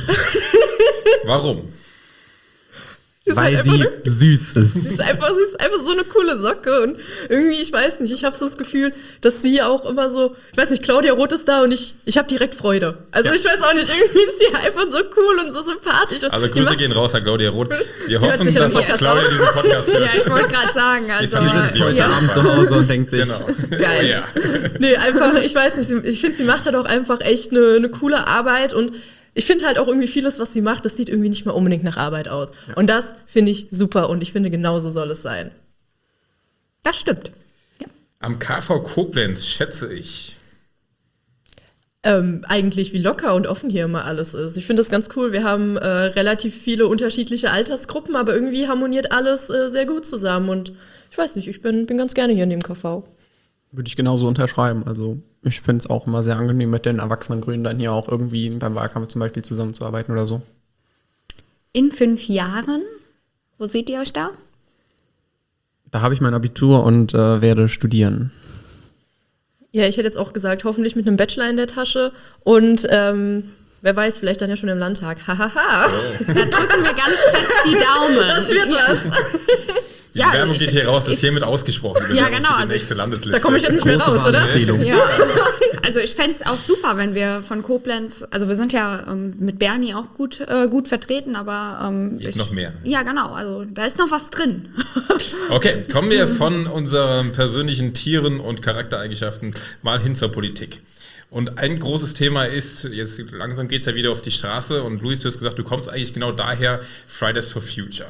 Warum? Sie ist Weil halt sie einfach süß ist. Sie ist einfach so eine coole Socke und irgendwie, ich weiß nicht, ich habe so das Gefühl, dass sie auch immer so, ich weiß nicht, Claudia Roth ist da und ich habe direkt Freude. Also Ja. ich weiß auch nicht, irgendwie ist sie einfach so cool und so sympathisch. Also Die Grüße macht- gehen raus an Claudia Roth. Wir hört hoffen, sich ja dass den auch Podcast Claudia an. diesen Podcast hört. Ja, ich wollte gerade sagen, also verlieren sie heute Ja. Abend zu Hause und denkt sich, Genau. Geil. Oh ja. Nee, einfach, ich weiß nicht, ich finde, sie macht halt auch einfach echt eine coole Arbeit und ich finde halt auch irgendwie vieles, was sie macht, das sieht irgendwie nicht mal unbedingt nach Arbeit aus. Ja. Und das finde ich super und ich finde, genauso soll es sein. das stimmt. Am KV Koblenz schätze ich. Eigentlich wie locker und offen hier immer alles ist. Ich finde das ganz cool. Wir haben relativ viele unterschiedliche Altersgruppen, aber irgendwie harmoniert alles sehr gut zusammen und ich weiß nicht, ich bin ganz gerne hier in dem KV. würde ich genauso unterschreiben. Also ich finde es auch immer sehr angenehm, mit den erwachsenen Grünen dann hier auch irgendwie beim Wahlkampf zum Beispiel zusammenzuarbeiten oder so. In 5 Jahren, wo seht ihr euch da? Da habe ich mein Abitur und werde studieren. Ja, ich hätte jetzt auch gesagt, hoffentlich mit einem Bachelor in der Tasche und wer weiß, vielleicht dann ja schon im Landtag. Hahaha. Da drücken wir ganz fest die Daumen. Das wird Ja. was. Die Ja, Bewerbung ich- geht hier raus, ist hiermit ausgesprochen. Die Ja, Bewerbung genau, für die also nächste ich- Landesliste. Da komme ich jetzt nicht mehr Große raus, oder? Wahlempfehlung. Ja, also ich fände es auch super, wenn wir von Koblenz, also wir sind ja mit Bernie auch gut vertreten, aber Jetzt noch mehr. Ja, genau, also da ist noch was drin. Okay, kommen wir von unseren persönlichen Tieren und Charaktereigenschaften mal hin zur Politik. Und ein großes Thema ist, jetzt langsam geht es ja wieder auf die Straße und Luis, du hast gesagt, du kommst eigentlich genau daher, Fridays for Future.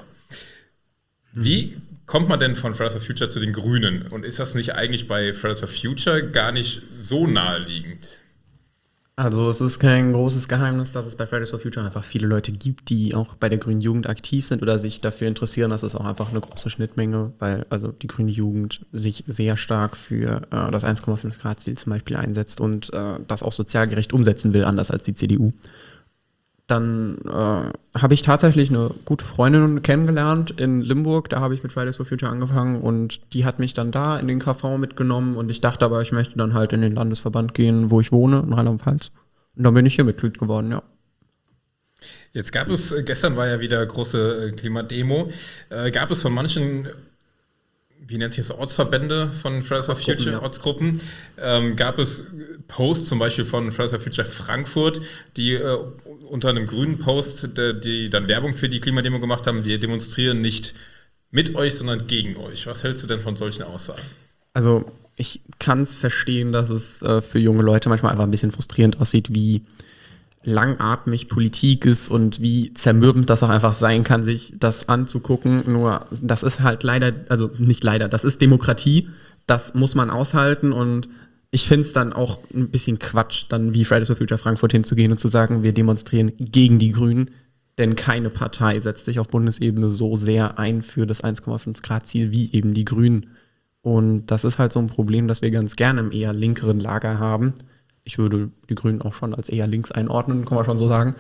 Wie kommt man denn von Fridays for Future zu den Grünen? Und ist das nicht eigentlich bei Fridays for Future gar nicht so naheliegend? Also es ist kein großes Geheimnis, dass es bei Fridays for Future einfach viele Leute gibt, die auch bei der grünen Jugend aktiv sind oder sich dafür interessieren. Das ist auch einfach eine große Schnittmenge, weil also die grüne Jugend sich sehr stark für das 1,5 Grad Ziel zum Beispiel einsetzt und das auch sozial gerecht umsetzen will, anders als die CDU. Dann habe ich tatsächlich eine gute Freundin kennengelernt in Limburg, da habe ich mit Fridays for Future angefangen und die hat mich dann da in den KV mitgenommen und ich dachte aber, ich möchte dann halt in den Landesverband gehen, wo ich wohne, in Rheinland-Pfalz. Und dann bin ich hier Mitglied geworden, ja. Jetzt gab es, gestern war ja wieder große Klimademo, gab es von manchen, wie nennt sich das, Ortsverbände von Fridays for Future, ja. Ortsgruppen, gab es Posts zum Beispiel von Fridays for Future Frankfurt, die unter einem grünen Post, die dann Werbung für die Klimademo gemacht haben, wir demonstrieren nicht mit euch, sondern gegen euch. Was hältst du denn von solchen Aussagen? Also ich kann es verstehen, dass es für junge Leute manchmal einfach ein bisschen frustrierend aussieht, wie langatmig Politik ist und wie zermürbend das auch einfach sein kann, sich das anzugucken. Nur das ist halt leider, also nicht leider, das ist Demokratie, das muss man aushalten und ich finde es dann auch ein bisschen Quatsch, dann wie Fridays for Future Frankfurt hinzugehen und zu sagen, wir demonstrieren gegen die Grünen, denn keine Partei setzt sich auf Bundesebene so sehr ein für das 1,5 Grad Ziel wie eben die Grünen. Und das ist halt so ein Problem, das wir ganz gerne im eher linkeren Lager haben. Ich würde die Grünen auch schon als eher links einordnen, kann man schon so sagen,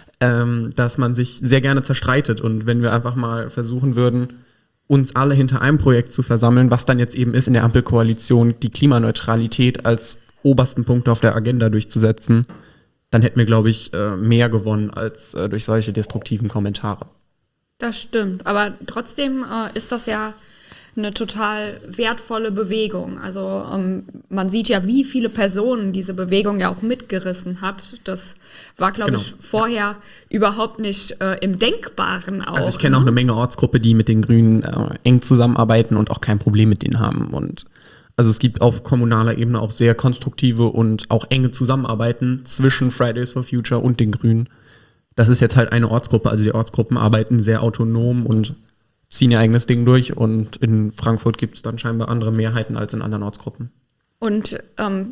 dass man sich sehr gerne zerstreitet. Und wenn wir einfach mal versuchen würden, uns alle hinter einem Projekt zu versammeln, was dann jetzt eben ist in der Ampelkoalition, die Klimaneutralität als obersten Punkt auf der Agenda durchzusetzen, dann hätten wir, glaube ich, mehr gewonnen als durch solche destruktiven Kommentare. Das stimmt, aber trotzdem ist das ja eine total wertvolle Bewegung. Also man sieht ja, wie viele Personen diese Bewegung ja auch mitgerissen hat. Das war, glaube ich, vorher überhaupt nicht im Denkbaren auch. Also ich kenne auch eine Menge Ortsgruppe, die mit den Grünen eng zusammenarbeiten und auch kein Problem mit denen haben. Und also es gibt auf kommunaler Ebene auch sehr konstruktive und auch enge Zusammenarbeiten zwischen Fridays for Future und den Grünen. Das ist jetzt halt eine Ortsgruppe, also die Ortsgruppen arbeiten sehr autonom und ziehen ihr eigenes Ding durch und in Frankfurt gibt es dann scheinbar andere Mehrheiten als in anderen Ortsgruppen. Und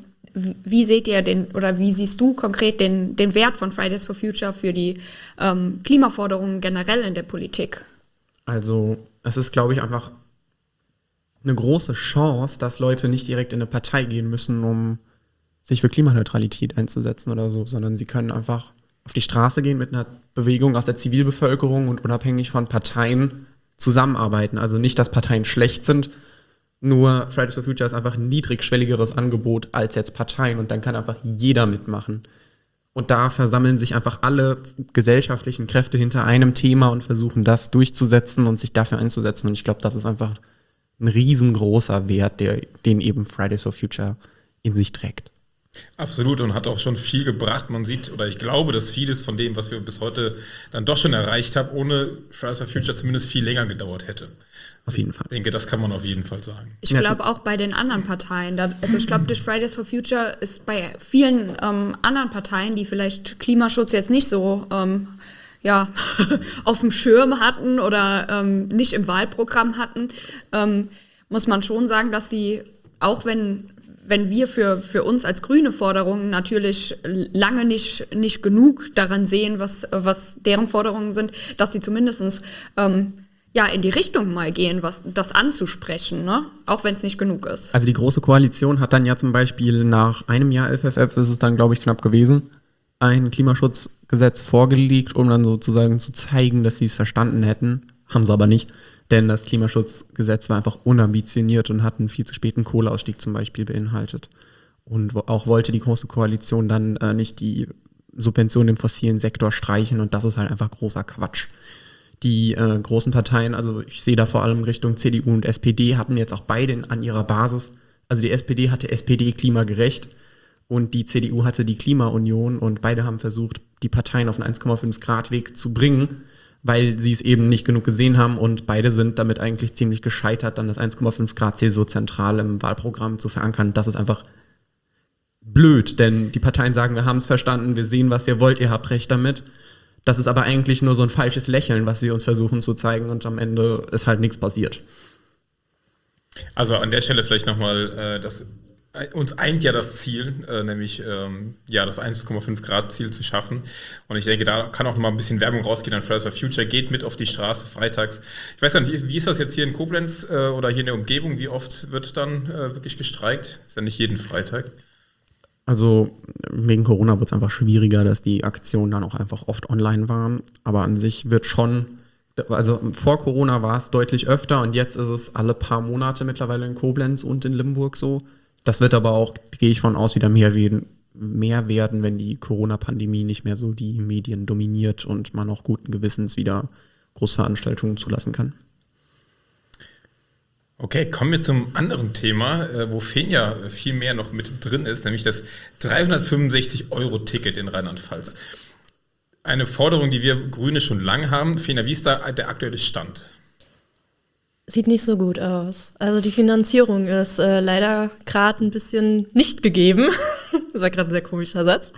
wie seht ihr oder wie siehst du konkret den Wert von Fridays for Future für die Klimaforderungen generell in der Politik? Also es ist, glaube ich, einfach eine große Chance, dass Leute nicht direkt in eine Partei gehen müssen, um sich für Klimaneutralität einzusetzen oder so, sondern sie können einfach auf die Straße gehen mit einer Bewegung aus der Zivilbevölkerung und unabhängig von Parteien zusammenarbeiten. Also nicht, dass Parteien schlecht sind, nur Fridays for Future ist einfach ein niedrigschwelligeres Angebot als jetzt Parteien und dann kann einfach jeder mitmachen. Und da versammeln sich einfach alle gesellschaftlichen Kräfte hinter einem Thema und versuchen das durchzusetzen und sich dafür einzusetzen. Und ich glaube, das ist einfach ein riesengroßer Wert, den eben Fridays for Future in sich trägt. Absolut und hat auch schon viel gebracht. Man sieht, oder ich glaube, dass vieles von dem, was wir bis heute dann doch schon erreicht haben, ohne Fridays for Future zumindest viel länger gedauert hätte. Auf jeden Fall. Ich denke, das kann man auf jeden Fall sagen. Ich glaube auch bei den anderen Parteien. Also ich glaube, durch Fridays for Future ist bei vielen anderen Parteien, die vielleicht Klimaschutz jetzt nicht so auf dem Schirm hatten oder nicht im Wahlprogramm hatten, muss man schon sagen, dass sie, auch wenn wir für uns als grüne Forderungen natürlich lange nicht genug daran sehen, was deren Forderungen sind, dass sie zumindest in die Richtung mal gehen, was das anzusprechen, ne? Auch wenn es nicht genug ist. Also die Große Koalition hat dann ja zum Beispiel nach einem Jahr LFFF, ist es dann, glaube ich, knapp gewesen, ein Klimaschutzgesetz vorgelegt, um dann sozusagen zu zeigen, dass sie es verstanden hätten. Haben sie aber nicht, denn das Klimaschutzgesetz war einfach unambitioniert und hat einen viel zu späten Kohleausstieg zum Beispiel beinhaltet. Und auch wollte die Große Koalition dann nicht die Subventionen im fossilen Sektor streichen und das ist halt einfach großer Quatsch. Die großen Parteien, also ich sehe da vor allem Richtung CDU und SPD, hatten jetzt auch beide an ihrer Basis, also die SPD hatte SPD klimagerecht und die CDU hatte die Klimaunion und beide haben versucht, die Parteien auf einen 1,5 Grad Weg zu bringen, weil sie es eben nicht genug gesehen haben und beide sind damit eigentlich ziemlich gescheitert, dann das 1,5 Grad Ziel so zentral im Wahlprogramm zu verankern. Das ist einfach blöd, denn die Parteien sagen, wir haben es verstanden, wir sehen, was ihr wollt, ihr habt recht damit. Das ist aber eigentlich nur so ein falsches Lächeln, was sie uns versuchen zu zeigen und am Ende ist halt nichts passiert. Also an der Stelle vielleicht nochmal, uns eint ja das Ziel, nämlich das 1,5 Grad Ziel zu schaffen. Und ich denke, da kann auch noch mal ein bisschen Werbung rausgehen an Fridays for Future. Geht mit auf die Straße freitags. Ich weiß gar nicht, wie ist das jetzt hier in Koblenz oder hier in der Umgebung? Wie oft wird dann wirklich gestreikt? Ist ja nicht jeden Freitag. Also wegen Corona wird es einfach schwieriger, dass die Aktionen dann auch einfach oft online waren. Aber an sich wird schon, also vor Corona war es deutlich öfter und jetzt ist es alle paar Monate mittlerweile in Koblenz und in Limburg so. Das wird aber auch, gehe ich von aus, wieder mehr werden, wenn die Corona-Pandemie nicht mehr so die Medien dominiert und man auch guten Gewissens wieder Großveranstaltungen zulassen kann. Okay, kommen wir zum anderen Thema, wo Fenja viel mehr noch mit drin ist, nämlich das 365-Euro-Ticket in Rheinland-Pfalz. Eine Forderung, die wir Grüne schon lange haben. Fenja, wie ist da der aktuelle Stand? Sieht nicht so gut aus. Also die Finanzierung ist leider gerade ein bisschen nicht gegeben. Das war gerade ein sehr komischer Satz.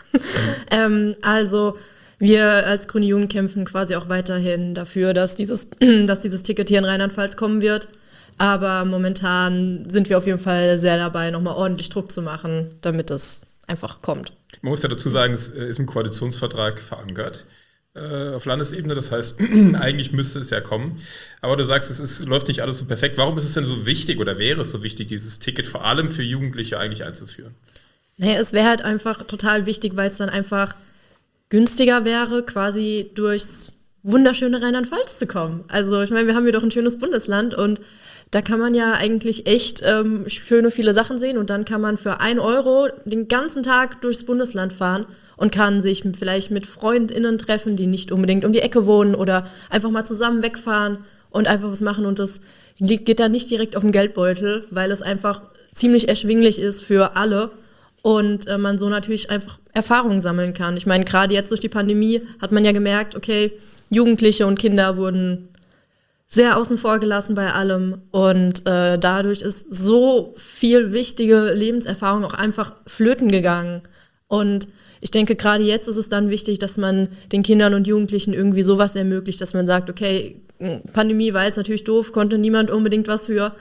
Also wir als Grüne Jugend kämpfen quasi auch weiterhin dafür, dass dieses Ticket hier in Rheinland-Pfalz kommen wird. Aber momentan sind wir auf jeden Fall sehr dabei, nochmal ordentlich Druck zu machen, damit es einfach kommt. Man muss ja dazu sagen, es ist im Koalitionsvertrag verankert auf Landesebene. Das heißt, eigentlich müsste es ja kommen. Aber du sagst, läuft nicht alles so perfekt. Warum ist es denn so wichtig oder wäre es so wichtig, dieses Ticket vor allem für Jugendliche eigentlich einzuführen? Naja, es wäre halt einfach total wichtig, weil es dann einfach günstiger wäre, quasi durchs wunderschöne Rheinland-Pfalz zu kommen. Also ich meine, wir haben hier doch ein schönes Bundesland und da kann man ja eigentlich echt schöne viele Sachen sehen und dann kann man für 1 Euro den ganzen Tag durchs Bundesland fahren und kann sich vielleicht mit FreundInnen treffen, die nicht unbedingt um die Ecke wohnen oder einfach mal zusammen wegfahren und einfach was machen und das geht dann nicht direkt auf den Geldbeutel, weil es einfach ziemlich erschwinglich ist für alle und man so natürlich einfach Erfahrungen sammeln kann. Ich meine, gerade jetzt durch die Pandemie hat man ja gemerkt, okay, Jugendliche und Kinder wurden sehr außen vor gelassen bei allem und dadurch ist so viel wichtige Lebenserfahrung auch einfach flöten gegangen. Und ich denke, gerade jetzt ist es dann wichtig, dass man den Kindern und Jugendlichen irgendwie sowas ermöglicht, dass man sagt, okay, Pandemie war jetzt natürlich doof, konnte niemand unbedingt was für,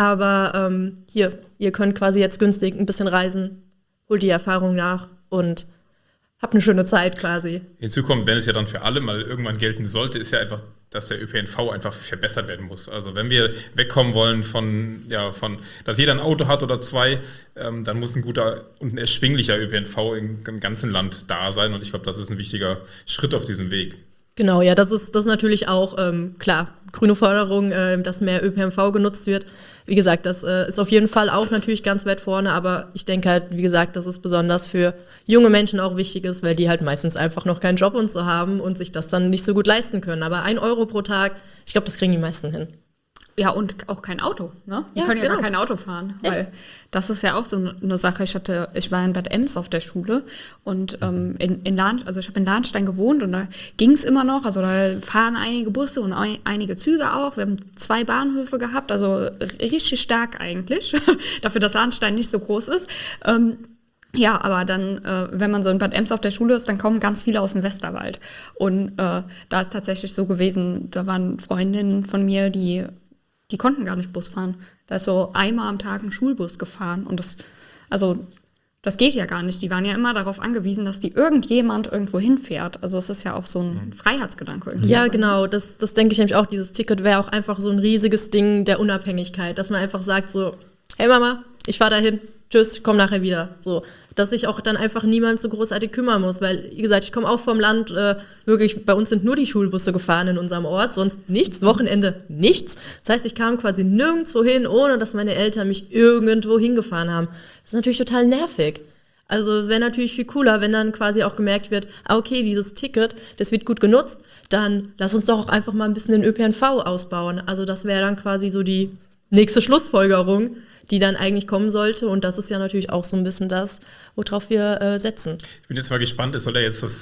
aber hier, ihr könnt quasi jetzt günstig ein bisschen reisen, holt die Erfahrung nach und habt eine schöne Zeit quasi. Hinzu kommt, wenn es ja dann für alle mal irgendwann gelten sollte, ist ja einfach, dass der ÖPNV einfach verbessert werden muss. Also wenn wir wegkommen wollen von, dass jeder ein Auto hat oder 2, dann muss ein guter und ein erschwinglicher ÖPNV im ganzen Land da sein. Und ich glaube, das ist ein wichtiger Schritt auf diesem Weg. Genau, ja, das ist natürlich auch, klar, grüne Forderung, dass mehr ÖPNV genutzt wird. Wie gesagt, das ist auf jeden Fall auch natürlich ganz weit vorne, aber ich denke halt, wie gesagt, dass es besonders für junge Menschen auch wichtig ist, weil die halt meistens einfach noch keinen Job und so haben und sich das dann nicht so gut leisten können. Aber 1 Euro pro Tag, ich glaube, das kriegen die meisten hin. Ja, und auch kein Auto, ne? Die Ja, können ja genau. gar kein Auto fahren, Ja. weil das ist ja auch so eine Sache. Ich war in Bad Ems auf der Schule und ich habe in Lahnstein gewohnt und da ging es immer noch, also da fahren einige Busse und einige Züge auch. Wir haben 2 Bahnhöfe gehabt, also richtig stark eigentlich, dafür, dass Lahnstein nicht so groß ist. Ja, aber dann, wenn man so in Bad Ems auf der Schule ist, dann kommen ganz viele aus dem Westerwald. Und da ist tatsächlich so gewesen, da waren Freundinnen von mir, die konnten gar nicht Bus fahren. Da ist so einmal am Tag ein Schulbus gefahren. Und das geht ja gar nicht. Die waren ja immer darauf angewiesen, dass die irgendjemand irgendwo hinfährt. Also es ist ja auch so ein Freiheitsgedanke irgendwie. Ja, genau, das denke ich nämlich auch. Dieses Ticket wäre auch einfach so ein riesiges Ding der Unabhängigkeit, dass man einfach sagt so, hey Mama, ich fahre dahin, tschüss, ich komme nachher wieder. So, dass sich auch dann einfach niemand so großartig kümmern muss, weil, wie gesagt, ich komme auch vom Land, wirklich, bei uns sind nur die Schulbusse gefahren in unserem Ort, sonst nichts, Wochenende nichts. Das heißt, ich kam quasi nirgendwo hin, ohne dass meine Eltern mich irgendwo hingefahren haben. Das ist natürlich total nervig. Also wäre natürlich viel cooler, wenn dann quasi auch gemerkt wird, okay, dieses Ticket, das wird gut genutzt, dann lass uns doch auch einfach mal ein bisschen den ÖPNV ausbauen. Also das wäre dann quasi so die nächste Schlussfolgerung, die dann eigentlich kommen sollte. Und das ist ja natürlich auch so ein bisschen das, worauf wir setzen. Ich bin jetzt mal gespannt, es soll ja jetzt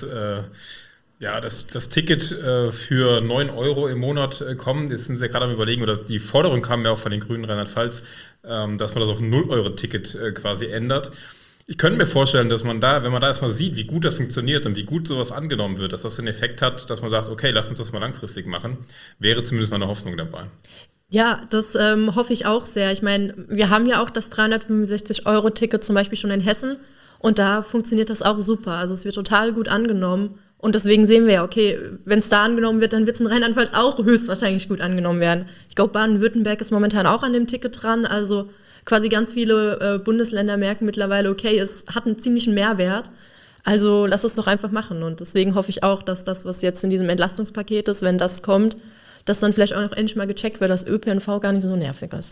das Ticket für 9 Euro im Monat kommen. Jetzt sind sie ja gerade am Überlegen, oder die Forderung kam ja auch von den Grünen Rheinland-Pfalz, dass man das auf ein 0-Euro-Ticket quasi ändert. Ich könnte mir vorstellen, dass man da, wenn man da erstmal sieht, wie gut das funktioniert und wie gut sowas angenommen wird, dass das den Effekt hat, dass man sagt, okay, lass uns das mal langfristig machen, wäre zumindest mal eine Hoffnung dabei. Ja, das hoffe ich auch sehr. Ich meine, wir haben ja auch das 365-Euro-Ticket zum Beispiel schon in Hessen und da funktioniert das auch super. Also es wird total gut angenommen und deswegen sehen wir ja, okay, wenn es da angenommen wird, dann wird es in Rheinland-Pfalz auch höchstwahrscheinlich gut angenommen werden. Ich glaube, Baden-Württemberg ist momentan auch an dem Ticket dran, also quasi ganz viele Bundesländer merken mittlerweile, okay, es hat einen ziemlichen Mehrwert, also lass es doch einfach machen. Und deswegen hoffe ich auch, dass das, was jetzt in diesem Entlastungspaket ist, wenn das kommt, dass dann vielleicht auch noch endlich mal gecheckt wird, dass ÖPNV gar nicht so nervig ist.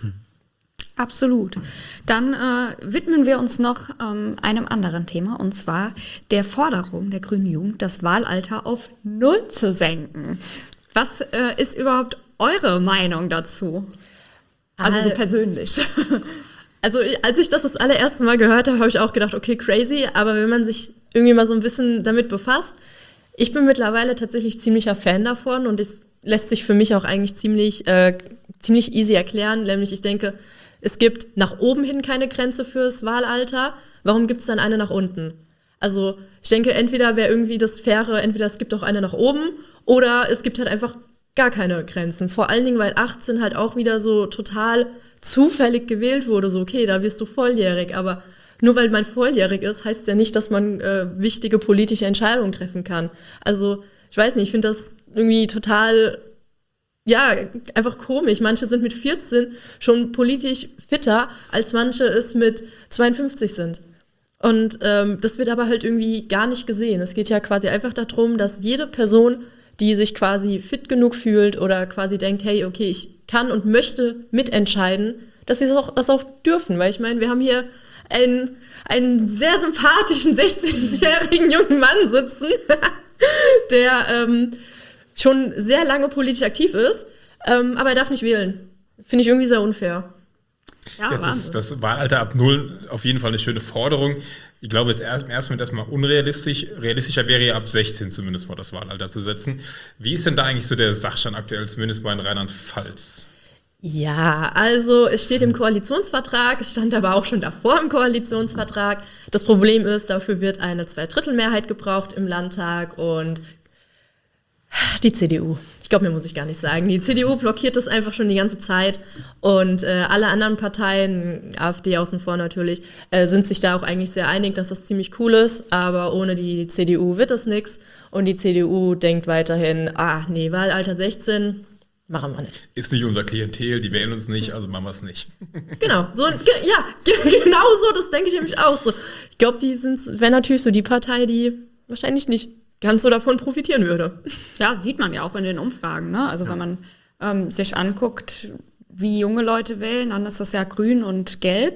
Absolut. Dann widmen wir uns noch einem anderen Thema, und zwar der Forderung der Grünen Jugend, das Wahlalter auf 0 zu senken. Was ist überhaupt eure Meinung dazu? Also so persönlich. Also als ich das allererste Mal gehört habe, habe ich auch gedacht, okay, crazy, aber wenn man sich irgendwie mal so ein bisschen damit befasst, ich bin mittlerweile tatsächlich ziemlicher Fan davon und es lässt sich für mich auch eigentlich ziemlich easy erklären, nämlich ich denke, es gibt nach oben hin keine Grenze fürs Wahlalter, warum gibt es dann eine nach unten? Also ich denke, entweder wäre irgendwie das Faire, entweder es gibt auch eine nach oben oder es gibt halt einfach gar keine Grenzen. Vor allen Dingen, weil 18 halt auch wieder so total zufällig gewählt wurde. So, okay, da wirst du volljährig. Aber nur weil man volljährig ist, heißt ja nicht, dass man wichtige politische Entscheidungen treffen kann. Also, ich weiß nicht, ich finde das irgendwie total, ja, einfach komisch. Manche sind mit 14 schon politisch fitter, als manche es mit 52 sind. Und das wird aber halt irgendwie gar nicht gesehen. Es geht ja quasi einfach darum, dass jede Person, die sich quasi fit genug fühlt oder quasi denkt, hey, okay, ich kann und möchte mitentscheiden, dass sie das auch dürfen. Weil ich meine, wir haben hier einen sehr sympathischen 16-jährigen jungen Mann sitzen, der schon sehr lange politisch aktiv ist, aber er darf nicht wählen. Finde ich irgendwie sehr unfair. Ja, Jetzt ist das Wahlalter ab 0 auf jeden Fall eine schöne Forderung. Ich glaube, jetzt im ersten Moment erstmal unrealistisch. Realistischer wäre ja ab 16 zumindest mal das Wahlalter zu setzen. Wie ist denn da eigentlich so der Sachstand aktuell, zumindest bei Rheinland-Pfalz? Ja, also es steht im Koalitionsvertrag, es stand aber auch schon davor im Koalitionsvertrag. Das Problem ist, dafür wird eine Zweidrittelmehrheit gebraucht im Landtag und die CDU. Ich glaube, mehr muss ich gar nicht sagen. Die CDU blockiert das einfach schon die ganze Zeit und alle anderen Parteien, AfD außen vor natürlich, sind sich da auch eigentlich sehr einig, dass das ziemlich cool ist, aber ohne die CDU wird das nichts und die CDU denkt weiterhin, nee, Wahlalter 16 machen wir nicht. Ist nicht unser Klientel, die wählen uns nicht, also machen wir es nicht. Genau, genau so, das denke ich nämlich auch so. Ich glaube, wäre natürlich so die Partei, die wahrscheinlich nicht ganz so davon profitieren würde. Ja, sieht man ja auch in den Umfragen, ne? Also wenn man sich anguckt, wie junge Leute wählen, dann ist das ja grün und gelb.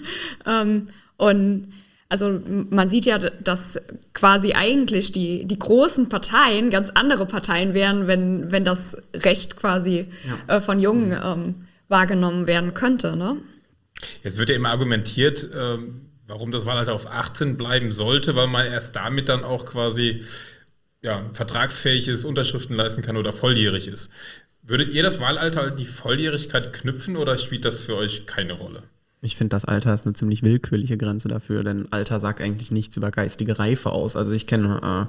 Und also man sieht ja, dass quasi eigentlich die großen Parteien ganz andere Parteien wären, wenn das Recht quasi von Jungen wahrgenommen werden könnte, ne? Jetzt wird ja immer argumentiert, warum das Wahlalter auf 18 bleiben sollte, weil man erst damit dann auch quasi vertragsfähig ist, Unterschriften leisten kann oder volljährig ist. Würdet ihr das Wahlalter an die Volljährigkeit knüpfen oder spielt das für euch keine Rolle? Ich finde, das Alter ist eine ziemlich willkürliche Grenze dafür, denn Alter sagt eigentlich nichts über geistige Reife aus. Also ich kenne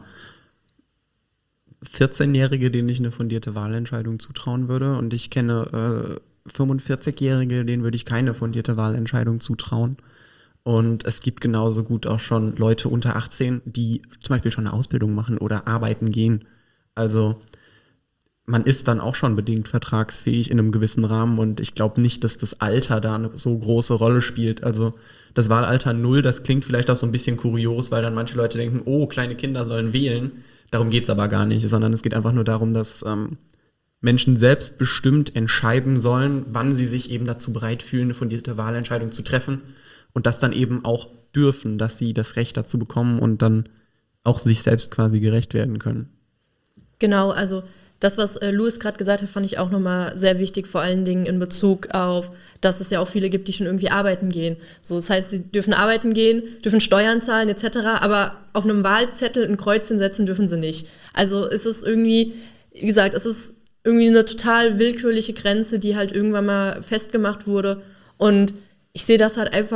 14-Jährige, denen ich eine fundierte Wahlentscheidung zutrauen würde und ich kenne 45-Jährige, denen würde ich keine fundierte Wahlentscheidung zutrauen. Und es gibt genauso gut auch schon Leute unter 18, die zum Beispiel schon eine Ausbildung machen oder arbeiten gehen. Also man ist dann auch schon bedingt vertragsfähig in einem gewissen Rahmen und ich glaube nicht, dass das Alter da eine so große Rolle spielt. Also das Wahlalter 0, das klingt vielleicht auch so ein bisschen kurios, weil dann manche Leute denken, oh, kleine Kinder sollen wählen. Darum geht es aber gar nicht, sondern es geht einfach nur darum, dass Menschen selbstbestimmt entscheiden sollen, wann sie sich eben dazu bereit fühlen, eine fundierte Wahlentscheidung zu treffen. Und das dann eben auch dürfen, dass sie das Recht dazu bekommen und dann auch sich selbst quasi gerecht werden können. Genau, also das, was Louis gerade gesagt hat, fand ich auch nochmal sehr wichtig, vor allen Dingen in Bezug auf, dass es ja auch viele gibt, die schon irgendwie arbeiten gehen. So, das heißt, sie dürfen arbeiten gehen, dürfen Steuern zahlen etc., aber auf einem Wahlzettel ein Kreuzchen setzen dürfen sie nicht. Also es ist irgendwie, wie gesagt, es ist irgendwie eine total willkürliche Grenze, die halt irgendwann mal festgemacht wurde und ich sehe das halt einfach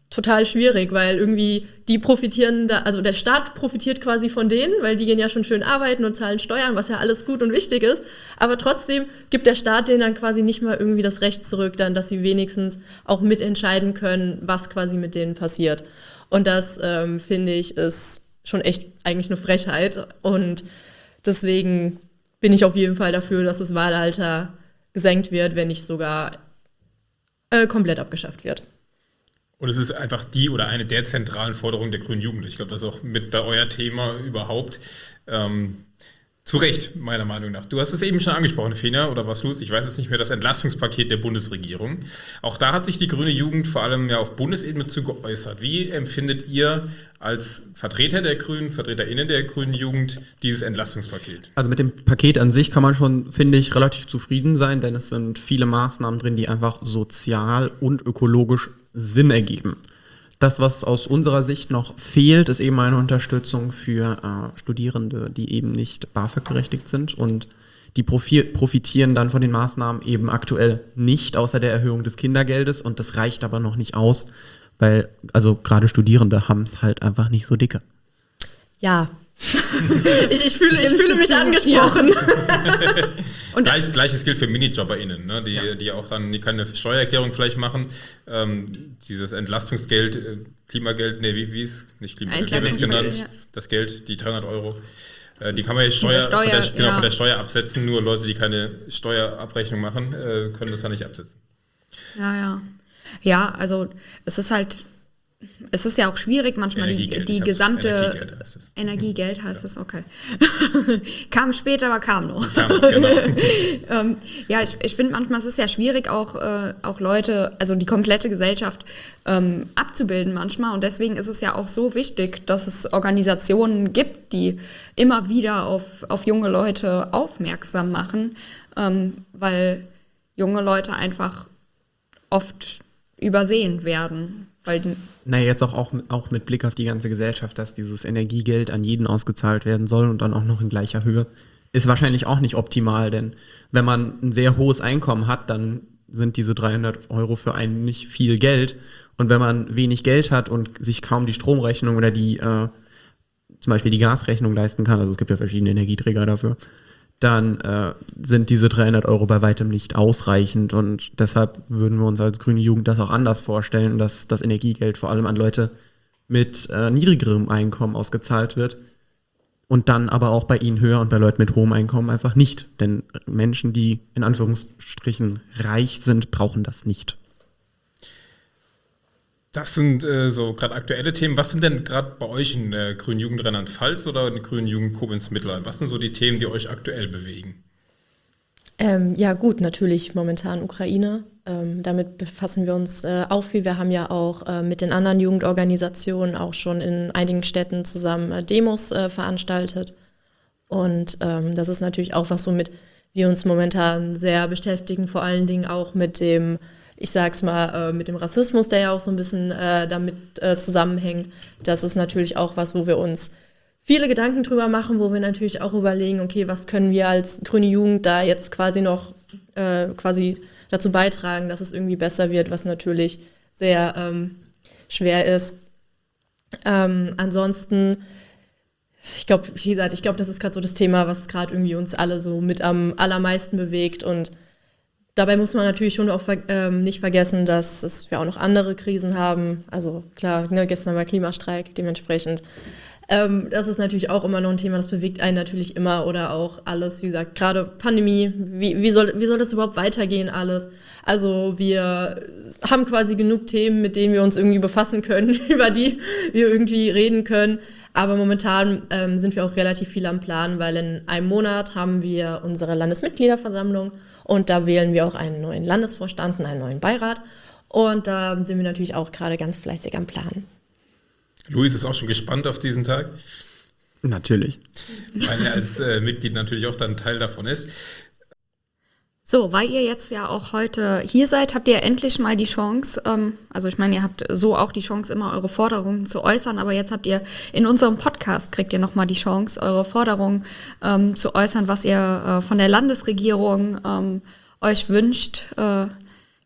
total schwierig, weil irgendwie die profitieren da, also der Staat profitiert quasi von denen, weil die gehen ja schon schön arbeiten und zahlen Steuern, was ja alles gut und wichtig ist, aber trotzdem gibt der Staat denen dann quasi nicht mal irgendwie das Recht zurück, dann, dass sie wenigstens auch mitentscheiden können, was quasi mit denen passiert. Und das, finde ich, ist schon echt eigentlich eine Frechheit und deswegen bin ich auf jeden Fall dafür, dass das Wahlalter gesenkt wird, wenn nicht sogar komplett abgeschafft wird. Und es ist einfach die oder eine der zentralen Forderungen der Grünen Jugend. Ich glaube, das ist auch mit euer Thema überhaupt. Zu Recht, meiner Meinung nach. Du hast es eben schon angesprochen, Fenia, oder was los? Ich weiß jetzt nicht mehr, das Entlastungspaket der Bundesregierung. Auch da hat sich die Grüne Jugend vor allem ja auf Bundesebene zu geäußert. Wie empfindet ihr als Vertreter der Grünen, VertreterInnen der Grünen Jugend dieses Entlastungspaket? Also mit dem Paket an sich kann man schon, finde ich, relativ zufrieden sein, denn es sind viele Maßnahmen drin, die einfach sozial und ökologisch Sinn ergeben. Das, was aus unserer Sicht noch fehlt, ist eben eine Unterstützung für Studierende, die eben nicht BAföG-berechtigt sind und die profitieren dann von den Maßnahmen eben aktuell nicht, außer der Erhöhung des Kindergeldes und das reicht aber noch nicht aus, weil also gerade Studierende haben es halt einfach nicht so dicke. Ja. ich fühle mich angesprochen. Und Gleiches gilt für MinijobberInnen, ne? Die auch dann keine Steuererklärung vielleicht machen. Dieses Entlastungsgeld, Klimageld, wie ist es? Nicht Klimageld, wie wird es genannt? Ja. Das Geld, die 300 €, die kann man ja von der Steuer absetzen. Nur Leute, die keine Steuerabrechnung machen, können das ja nicht absetzen. Ja, also es ist ja auch schwierig, manchmal die gesamte Energiegeld heißt es, okay. Kam später, aber kam noch. Genau. Ja, ich finde manchmal ist es ja schwierig, auch Leute, also die komplette Gesellschaft abzubilden manchmal. Und deswegen ist es ja auch so wichtig, dass es Organisationen gibt, die immer wieder auf junge Leute aufmerksam machen, weil junge Leute einfach oft übersehen werden. Jetzt auch mit Blick auf die ganze Gesellschaft, dass dieses Energiegeld an jeden ausgezahlt werden soll und dann auch noch in gleicher Höhe, ist wahrscheinlich auch nicht optimal, denn wenn man ein sehr hohes Einkommen hat, dann sind diese 300 € für einen nicht viel Geld und wenn man wenig Geld hat und sich kaum die Stromrechnung oder die zum Beispiel die Gasrechnung leisten kann, also es gibt ja verschiedene Energieträger dafür, dann sind diese 300 € bei weitem nicht ausreichend und deshalb würden wir uns als Grüne Jugend das auch anders vorstellen, dass das Energiegeld vor allem an Leute mit niedrigerem Einkommen ausgezahlt wird und dann aber auch bei ihnen höher und bei Leuten mit hohem Einkommen einfach nicht. Denn Menschen, die in Anführungsstrichen reich sind, brauchen das nicht. Das sind so gerade aktuelle Themen. Was sind denn gerade bei euch in der Grünen Jugend Rheinland-Pfalz oder in der Grünen Jugend Koblenz-Mittelrhein? Was sind so die Themen, die euch aktuell bewegen? Ja gut, natürlich momentan Ukraine. Damit befassen wir uns auch viel. Wir haben ja auch mit den anderen Jugendorganisationen auch schon in einigen Städten zusammen Demos veranstaltet. Und das ist natürlich auch was, womit wir uns momentan sehr beschäftigen, vor allen Dingen auch mit dem, ich sag's mal, mit dem Rassismus, der ja auch so ein bisschen damit zusammenhängt. Das ist natürlich auch was, wo wir uns viele Gedanken drüber machen, wo wir natürlich auch überlegen, okay, was können wir als Grüne Jugend da jetzt quasi noch dazu beitragen, dass es irgendwie besser wird, was natürlich sehr schwer ist. Ansonsten, ich glaube, das ist gerade so das Thema, was gerade irgendwie uns alle so mit am allermeisten bewegt und dabei muss man natürlich schon auch nicht vergessen, dass wir auch noch andere Krisen haben. Also klar, gestern war Klimastreik, dementsprechend. Das ist natürlich auch immer noch ein Thema, das bewegt einen natürlich immer oder auch alles, wie gesagt, gerade Pandemie, wie soll das überhaupt weitergehen alles? Also wir haben quasi genug Themen, mit denen wir uns irgendwie befassen können, über die wir irgendwie reden können. Aber momentan sind wir auch relativ viel am Plan, weil in einem Monat haben wir unsere Landesmitgliederversammlung und da wählen wir auch einen neuen Landesvorstand und einen neuen Beirat. Und da sind wir natürlich auch gerade ganz fleißig am Plan. Luis ist auch schon gespannt auf diesen Tag. Natürlich. Weil er als Mitglied natürlich auch dann Teil davon ist. So, weil ihr jetzt ja auch heute hier seid, habt ihr endlich mal die Chance, also ich meine, ihr habt so auch die Chance, immer eure Forderungen zu äußern, aber jetzt habt ihr in unserem Podcast, kriegt ihr nochmal die Chance, eure Forderungen zu äußern, was ihr von der Landesregierung euch wünscht.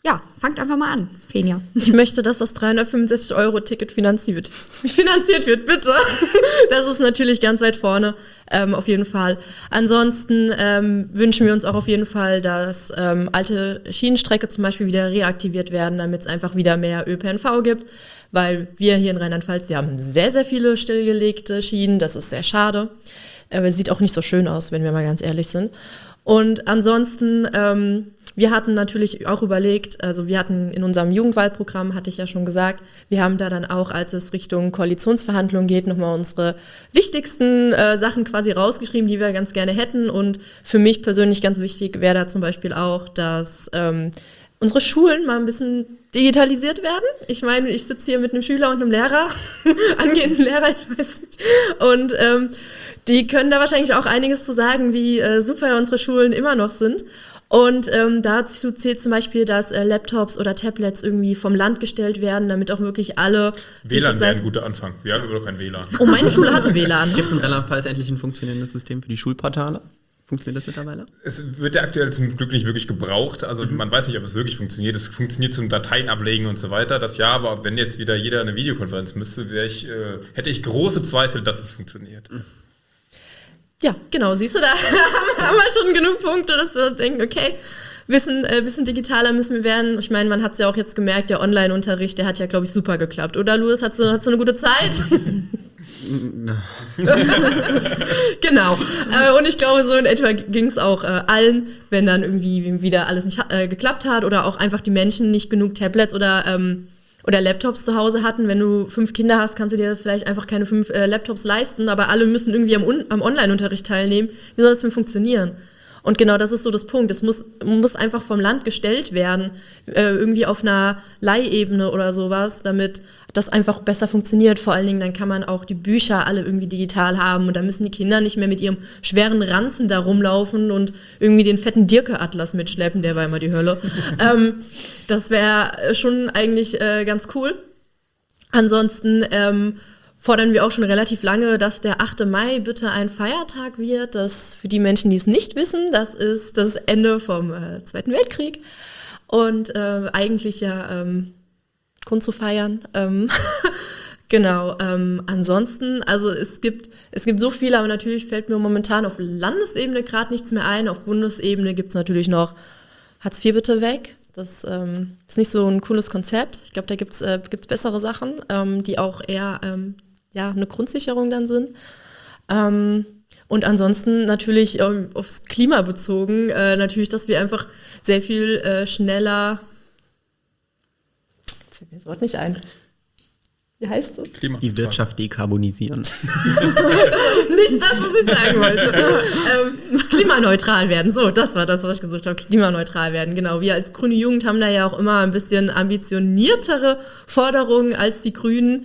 Ja, fangt einfach mal an, Fenja. Ich möchte, dass das 365-Euro-Ticket finanziert wird, bitte. Das ist natürlich ganz weit vorne, auf jeden Fall. Ansonsten wünschen wir uns auch auf jeden Fall, dass alte Schienenstrecke zum Beispiel wieder reaktiviert werden, damit es einfach wieder mehr ÖPNV gibt. Weil wir hier in Rheinland-Pfalz, wir haben sehr, sehr viele stillgelegte Schienen. Das ist sehr schade. Es sieht auch nicht so schön aus, wenn wir mal ganz ehrlich sind. Und ansonsten, wir hatten natürlich auch überlegt, also wir hatten in unserem Jugendwahlprogramm, hatte ich ja schon gesagt, wir haben da dann auch, als es Richtung Koalitionsverhandlungen geht, nochmal unsere wichtigsten Sachen quasi rausgeschrieben, die wir ganz gerne hätten. Und für mich persönlich ganz wichtig wäre da zum Beispiel auch, dass unsere Schulen mal ein bisschen digitalisiert werden. Ich meine, ich sitze hier mit einem Schüler und einem Lehrer, angehenden Lehrer, ich weiß nicht, und die können da wahrscheinlich auch einiges zu sagen, wie super unsere Schulen immer noch sind. Und dazu zählt zum Beispiel, dass Laptops oder Tablets irgendwie vom Land gestellt werden, damit auch wirklich alle... WLAN wäre ein guter Anfang. Wir haben überhaupt kein WLAN. Oh, meine Schule hatte WLAN. Gibt es in Rheinland-Pfalz endlich ein funktionierendes System für die Schulportale? Funktioniert das mittlerweile? Es wird ja aktuell zum Glück nicht wirklich gebraucht. Also man weiß nicht, ob es wirklich funktioniert. Es funktioniert zum Dateien ablegen und so weiter. Das ja, aber wenn jetzt wieder jeder eine Videokonferenz müsste, hätte ich große Zweifel, dass es funktioniert. Ja, genau, siehst du, da haben wir schon genug Punkte, dass wir denken, okay, bisschen digitaler müssen wir werden. Ich meine, man hat es ja auch jetzt gemerkt, der Online-Unterricht, der hat ja, glaube ich, super geklappt. Oder, Louis, hast du eine gute Zeit? Genau. Und ich glaube, so in etwa ging es auch allen, wenn dann irgendwie wieder alles nicht geklappt hat oder auch einfach die Menschen nicht genug Tablets oder Laptops zu Hause hatten. Wenn du 5 Kinder hast, kannst du dir vielleicht einfach keine 5 Laptops leisten, aber alle müssen irgendwie am Online-Unterricht teilnehmen. Wie soll das denn funktionieren? Und genau das ist so das Punkt. Es muss einfach vom Land gestellt werden, irgendwie auf einer Leihebene oder sowas, damit das einfach besser funktioniert. Vor allen Dingen, dann kann man auch die Bücher alle irgendwie digital haben und dann müssen die Kinder nicht mehr mit ihrem schweren Ranzen da rumlaufen und irgendwie den fetten Dirke-Atlas mitschleppen, der war immer die Hölle. Das wäre schon eigentlich ganz cool. Ansonsten fordern wir auch schon relativ lange, dass der 8. Mai bitte ein Feiertag wird. Das für die Menschen, die es nicht wissen, das ist das Ende vom Zweiten Weltkrieg. Und eigentlich ja Grund zu feiern. Genau. Ansonsten, also es gibt so viele, aber natürlich fällt mir momentan auf Landesebene gerade nichts mehr ein. Auf Bundesebene gibt es natürlich noch Hartz IV bitte weg. Das ist nicht so ein cooles Konzept. Ich glaube, da gibt's bessere Sachen, die auch eher eine Grundsicherung dann sind. Und ansonsten natürlich aufs Klima bezogen, natürlich, dass wir einfach sehr viel schneller... Jetzt fällt mir das Wort nicht ein. Wie heißt das? Die Wirtschaft dekarbonisieren. Nicht das, was ich sagen wollte. Klimaneutral werden. So, das war das, was ich gesucht habe. Klimaneutral werden, genau. Wir als grüne Jugend haben da ja auch immer ein bisschen ambitioniertere Forderungen als die Grünen.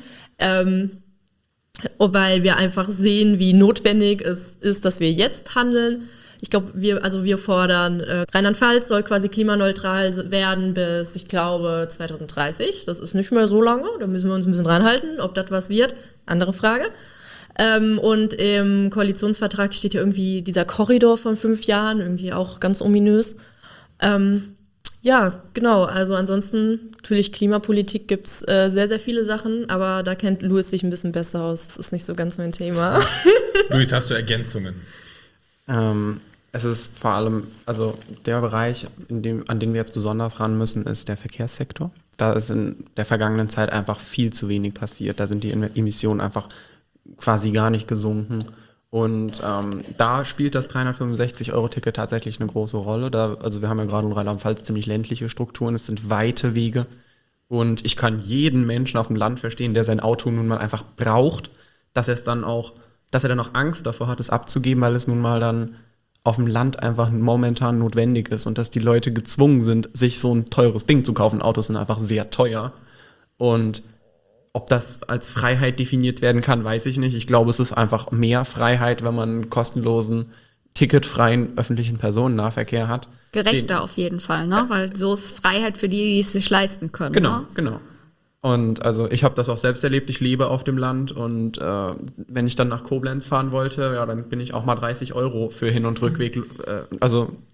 Weil wir einfach sehen, wie notwendig es ist, dass wir jetzt handeln. Ich glaube, wir fordern, Rheinland-Pfalz soll quasi klimaneutral werden bis, ich glaube, 2030. Das ist nicht mehr so lange, da müssen wir uns ein bisschen dran halten. Ob das was wird, andere Frage. Und im Koalitionsvertrag steht ja irgendwie dieser Korridor von 5 Jahren, irgendwie auch ganz ominös. Ja, genau, also ansonsten, natürlich Klimapolitik gibt es sehr, sehr viele Sachen, aber da kennt Louis sich ein bisschen besser aus. Das ist nicht so ganz mein Thema. Louis, hast du Ergänzungen? Es ist vor allem, also der Bereich, an den wir jetzt besonders ran müssen, ist der Verkehrssektor. Da ist in der vergangenen Zeit einfach viel zu wenig passiert. Da sind die Emissionen einfach quasi gar nicht gesunken. Und da spielt das 365-Euro-Ticket tatsächlich eine große Rolle. Also wir haben ja gerade in Rheinland-Pfalz ziemlich ländliche Strukturen, es sind weite Wege. Und ich kann jeden Menschen auf dem Land verstehen, der sein Auto nun mal einfach braucht, dass er dann auch Angst davor hat, es abzugeben, weil es nun mal dann auf dem Land einfach momentan notwendig ist und dass die Leute gezwungen sind, sich so ein teures Ding zu kaufen. Autos sind einfach sehr teuer. Und ob das als Freiheit definiert werden kann, weiß ich nicht. Ich glaube, es ist einfach mehr Freiheit, wenn man einen kostenlosen, ticketfreien öffentlichen Personennahverkehr hat. Gerechter auf jeden Fall, ne? Weil so ist Freiheit für die es sich leisten können. Genau, ne? genau. Und also ich habe das auch selbst erlebt, ich lebe auf dem Land und wenn ich dann nach Koblenz fahren wollte, ja, dann bin ich auch mal 30 Euro für Hin- und Rückweg, also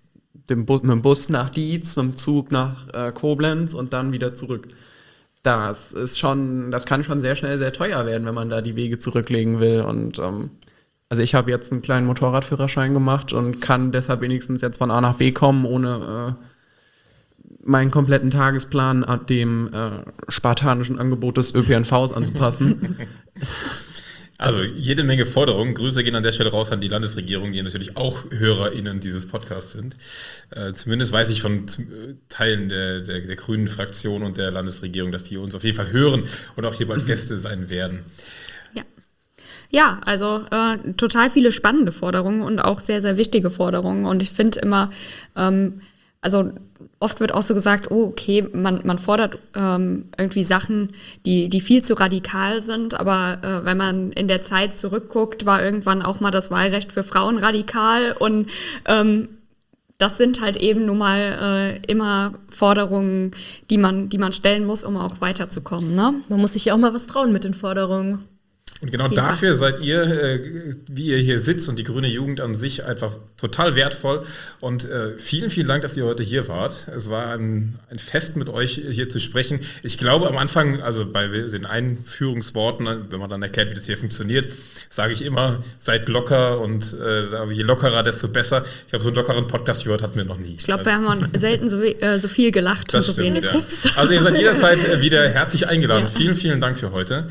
mit dem Bus nach Dietz, mit dem Zug nach Koblenz und dann wieder zurück. Das kann schon sehr schnell sehr teuer werden, wenn man da die Wege zurücklegen will. Und also ich habe jetzt einen kleinen Motorradführerschein gemacht und kann deshalb wenigstens jetzt von A nach B kommen, ohne meinen kompletten Tagesplan dem spartanischen Angebot des ÖPNVs anzupassen. Also jede Menge Forderungen. Grüße gehen an der Stelle raus an die Landesregierung, die natürlich auch HörerInnen dieses Podcasts sind. Zumindest weiß ich von Teilen der grünen Fraktion und der Landesregierung, dass die uns auf jeden Fall hören und auch hier bald Gäste sein werden. Ja, also total viele spannende Forderungen und auch sehr, sehr wichtige Forderungen. Und ich finde immer, also oft wird auch so gesagt, oh okay, man fordert irgendwie Sachen, die viel zu radikal sind, aber wenn man in der Zeit zurückguckt, war irgendwann auch mal das Wahlrecht für Frauen radikal und das sind halt eben nun mal immer Forderungen, die man stellen muss, um auch weiterzukommen, ne? Man muss sich ja auch mal was trauen mit den Forderungen. Und genau dafür seid ihr, wie ihr hier sitzt und die grüne Jugend an sich einfach total wertvoll. Und vielen, vielen Dank, dass ihr heute hier wart. Es war ein Fest mit euch hier zu sprechen. Ich glaube am Anfang, also bei den Einführungsworten, wenn man dann erklärt, wie das hier funktioniert, sage ich immer, seid locker und je lockerer, desto besser. Ich glaube, so einen lockeren Podcast gehört hatten wir noch nie. Ich glaube, wir haben selten so viel gelacht und so wenig. Ja. Also ihr seid jederzeit wieder herzlich eingeladen. Ja. Vielen, vielen Dank für heute.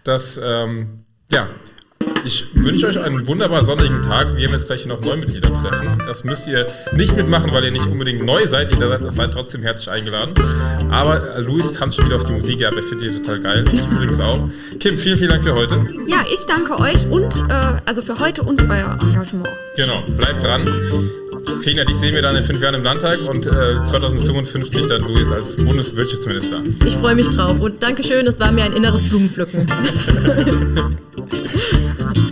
Ich wünsche euch einen wunderbar sonnigen Tag. Wir haben jetzt gleich noch Neumitglieder treffen. Das müsst ihr nicht mitmachen, weil ihr nicht unbedingt neu seid. Ihr seid trotzdem herzlich eingeladen. Aber Luis tanzt schon wieder auf die Musik. Ja, aber ich finde die total geil. Ich übrigens auch. Kim, vielen, vielen Dank für heute. Ja, ich danke euch und also für heute und euer Engagement. Genau, bleibt dran. Fenia, dich sehen wir dann in 5 Jahren im Landtag und 2055 dann Luis als Bundeswirtschaftsminister. Ich freue mich drauf und Dankeschön, es war mir ein inneres Blumenpflücken.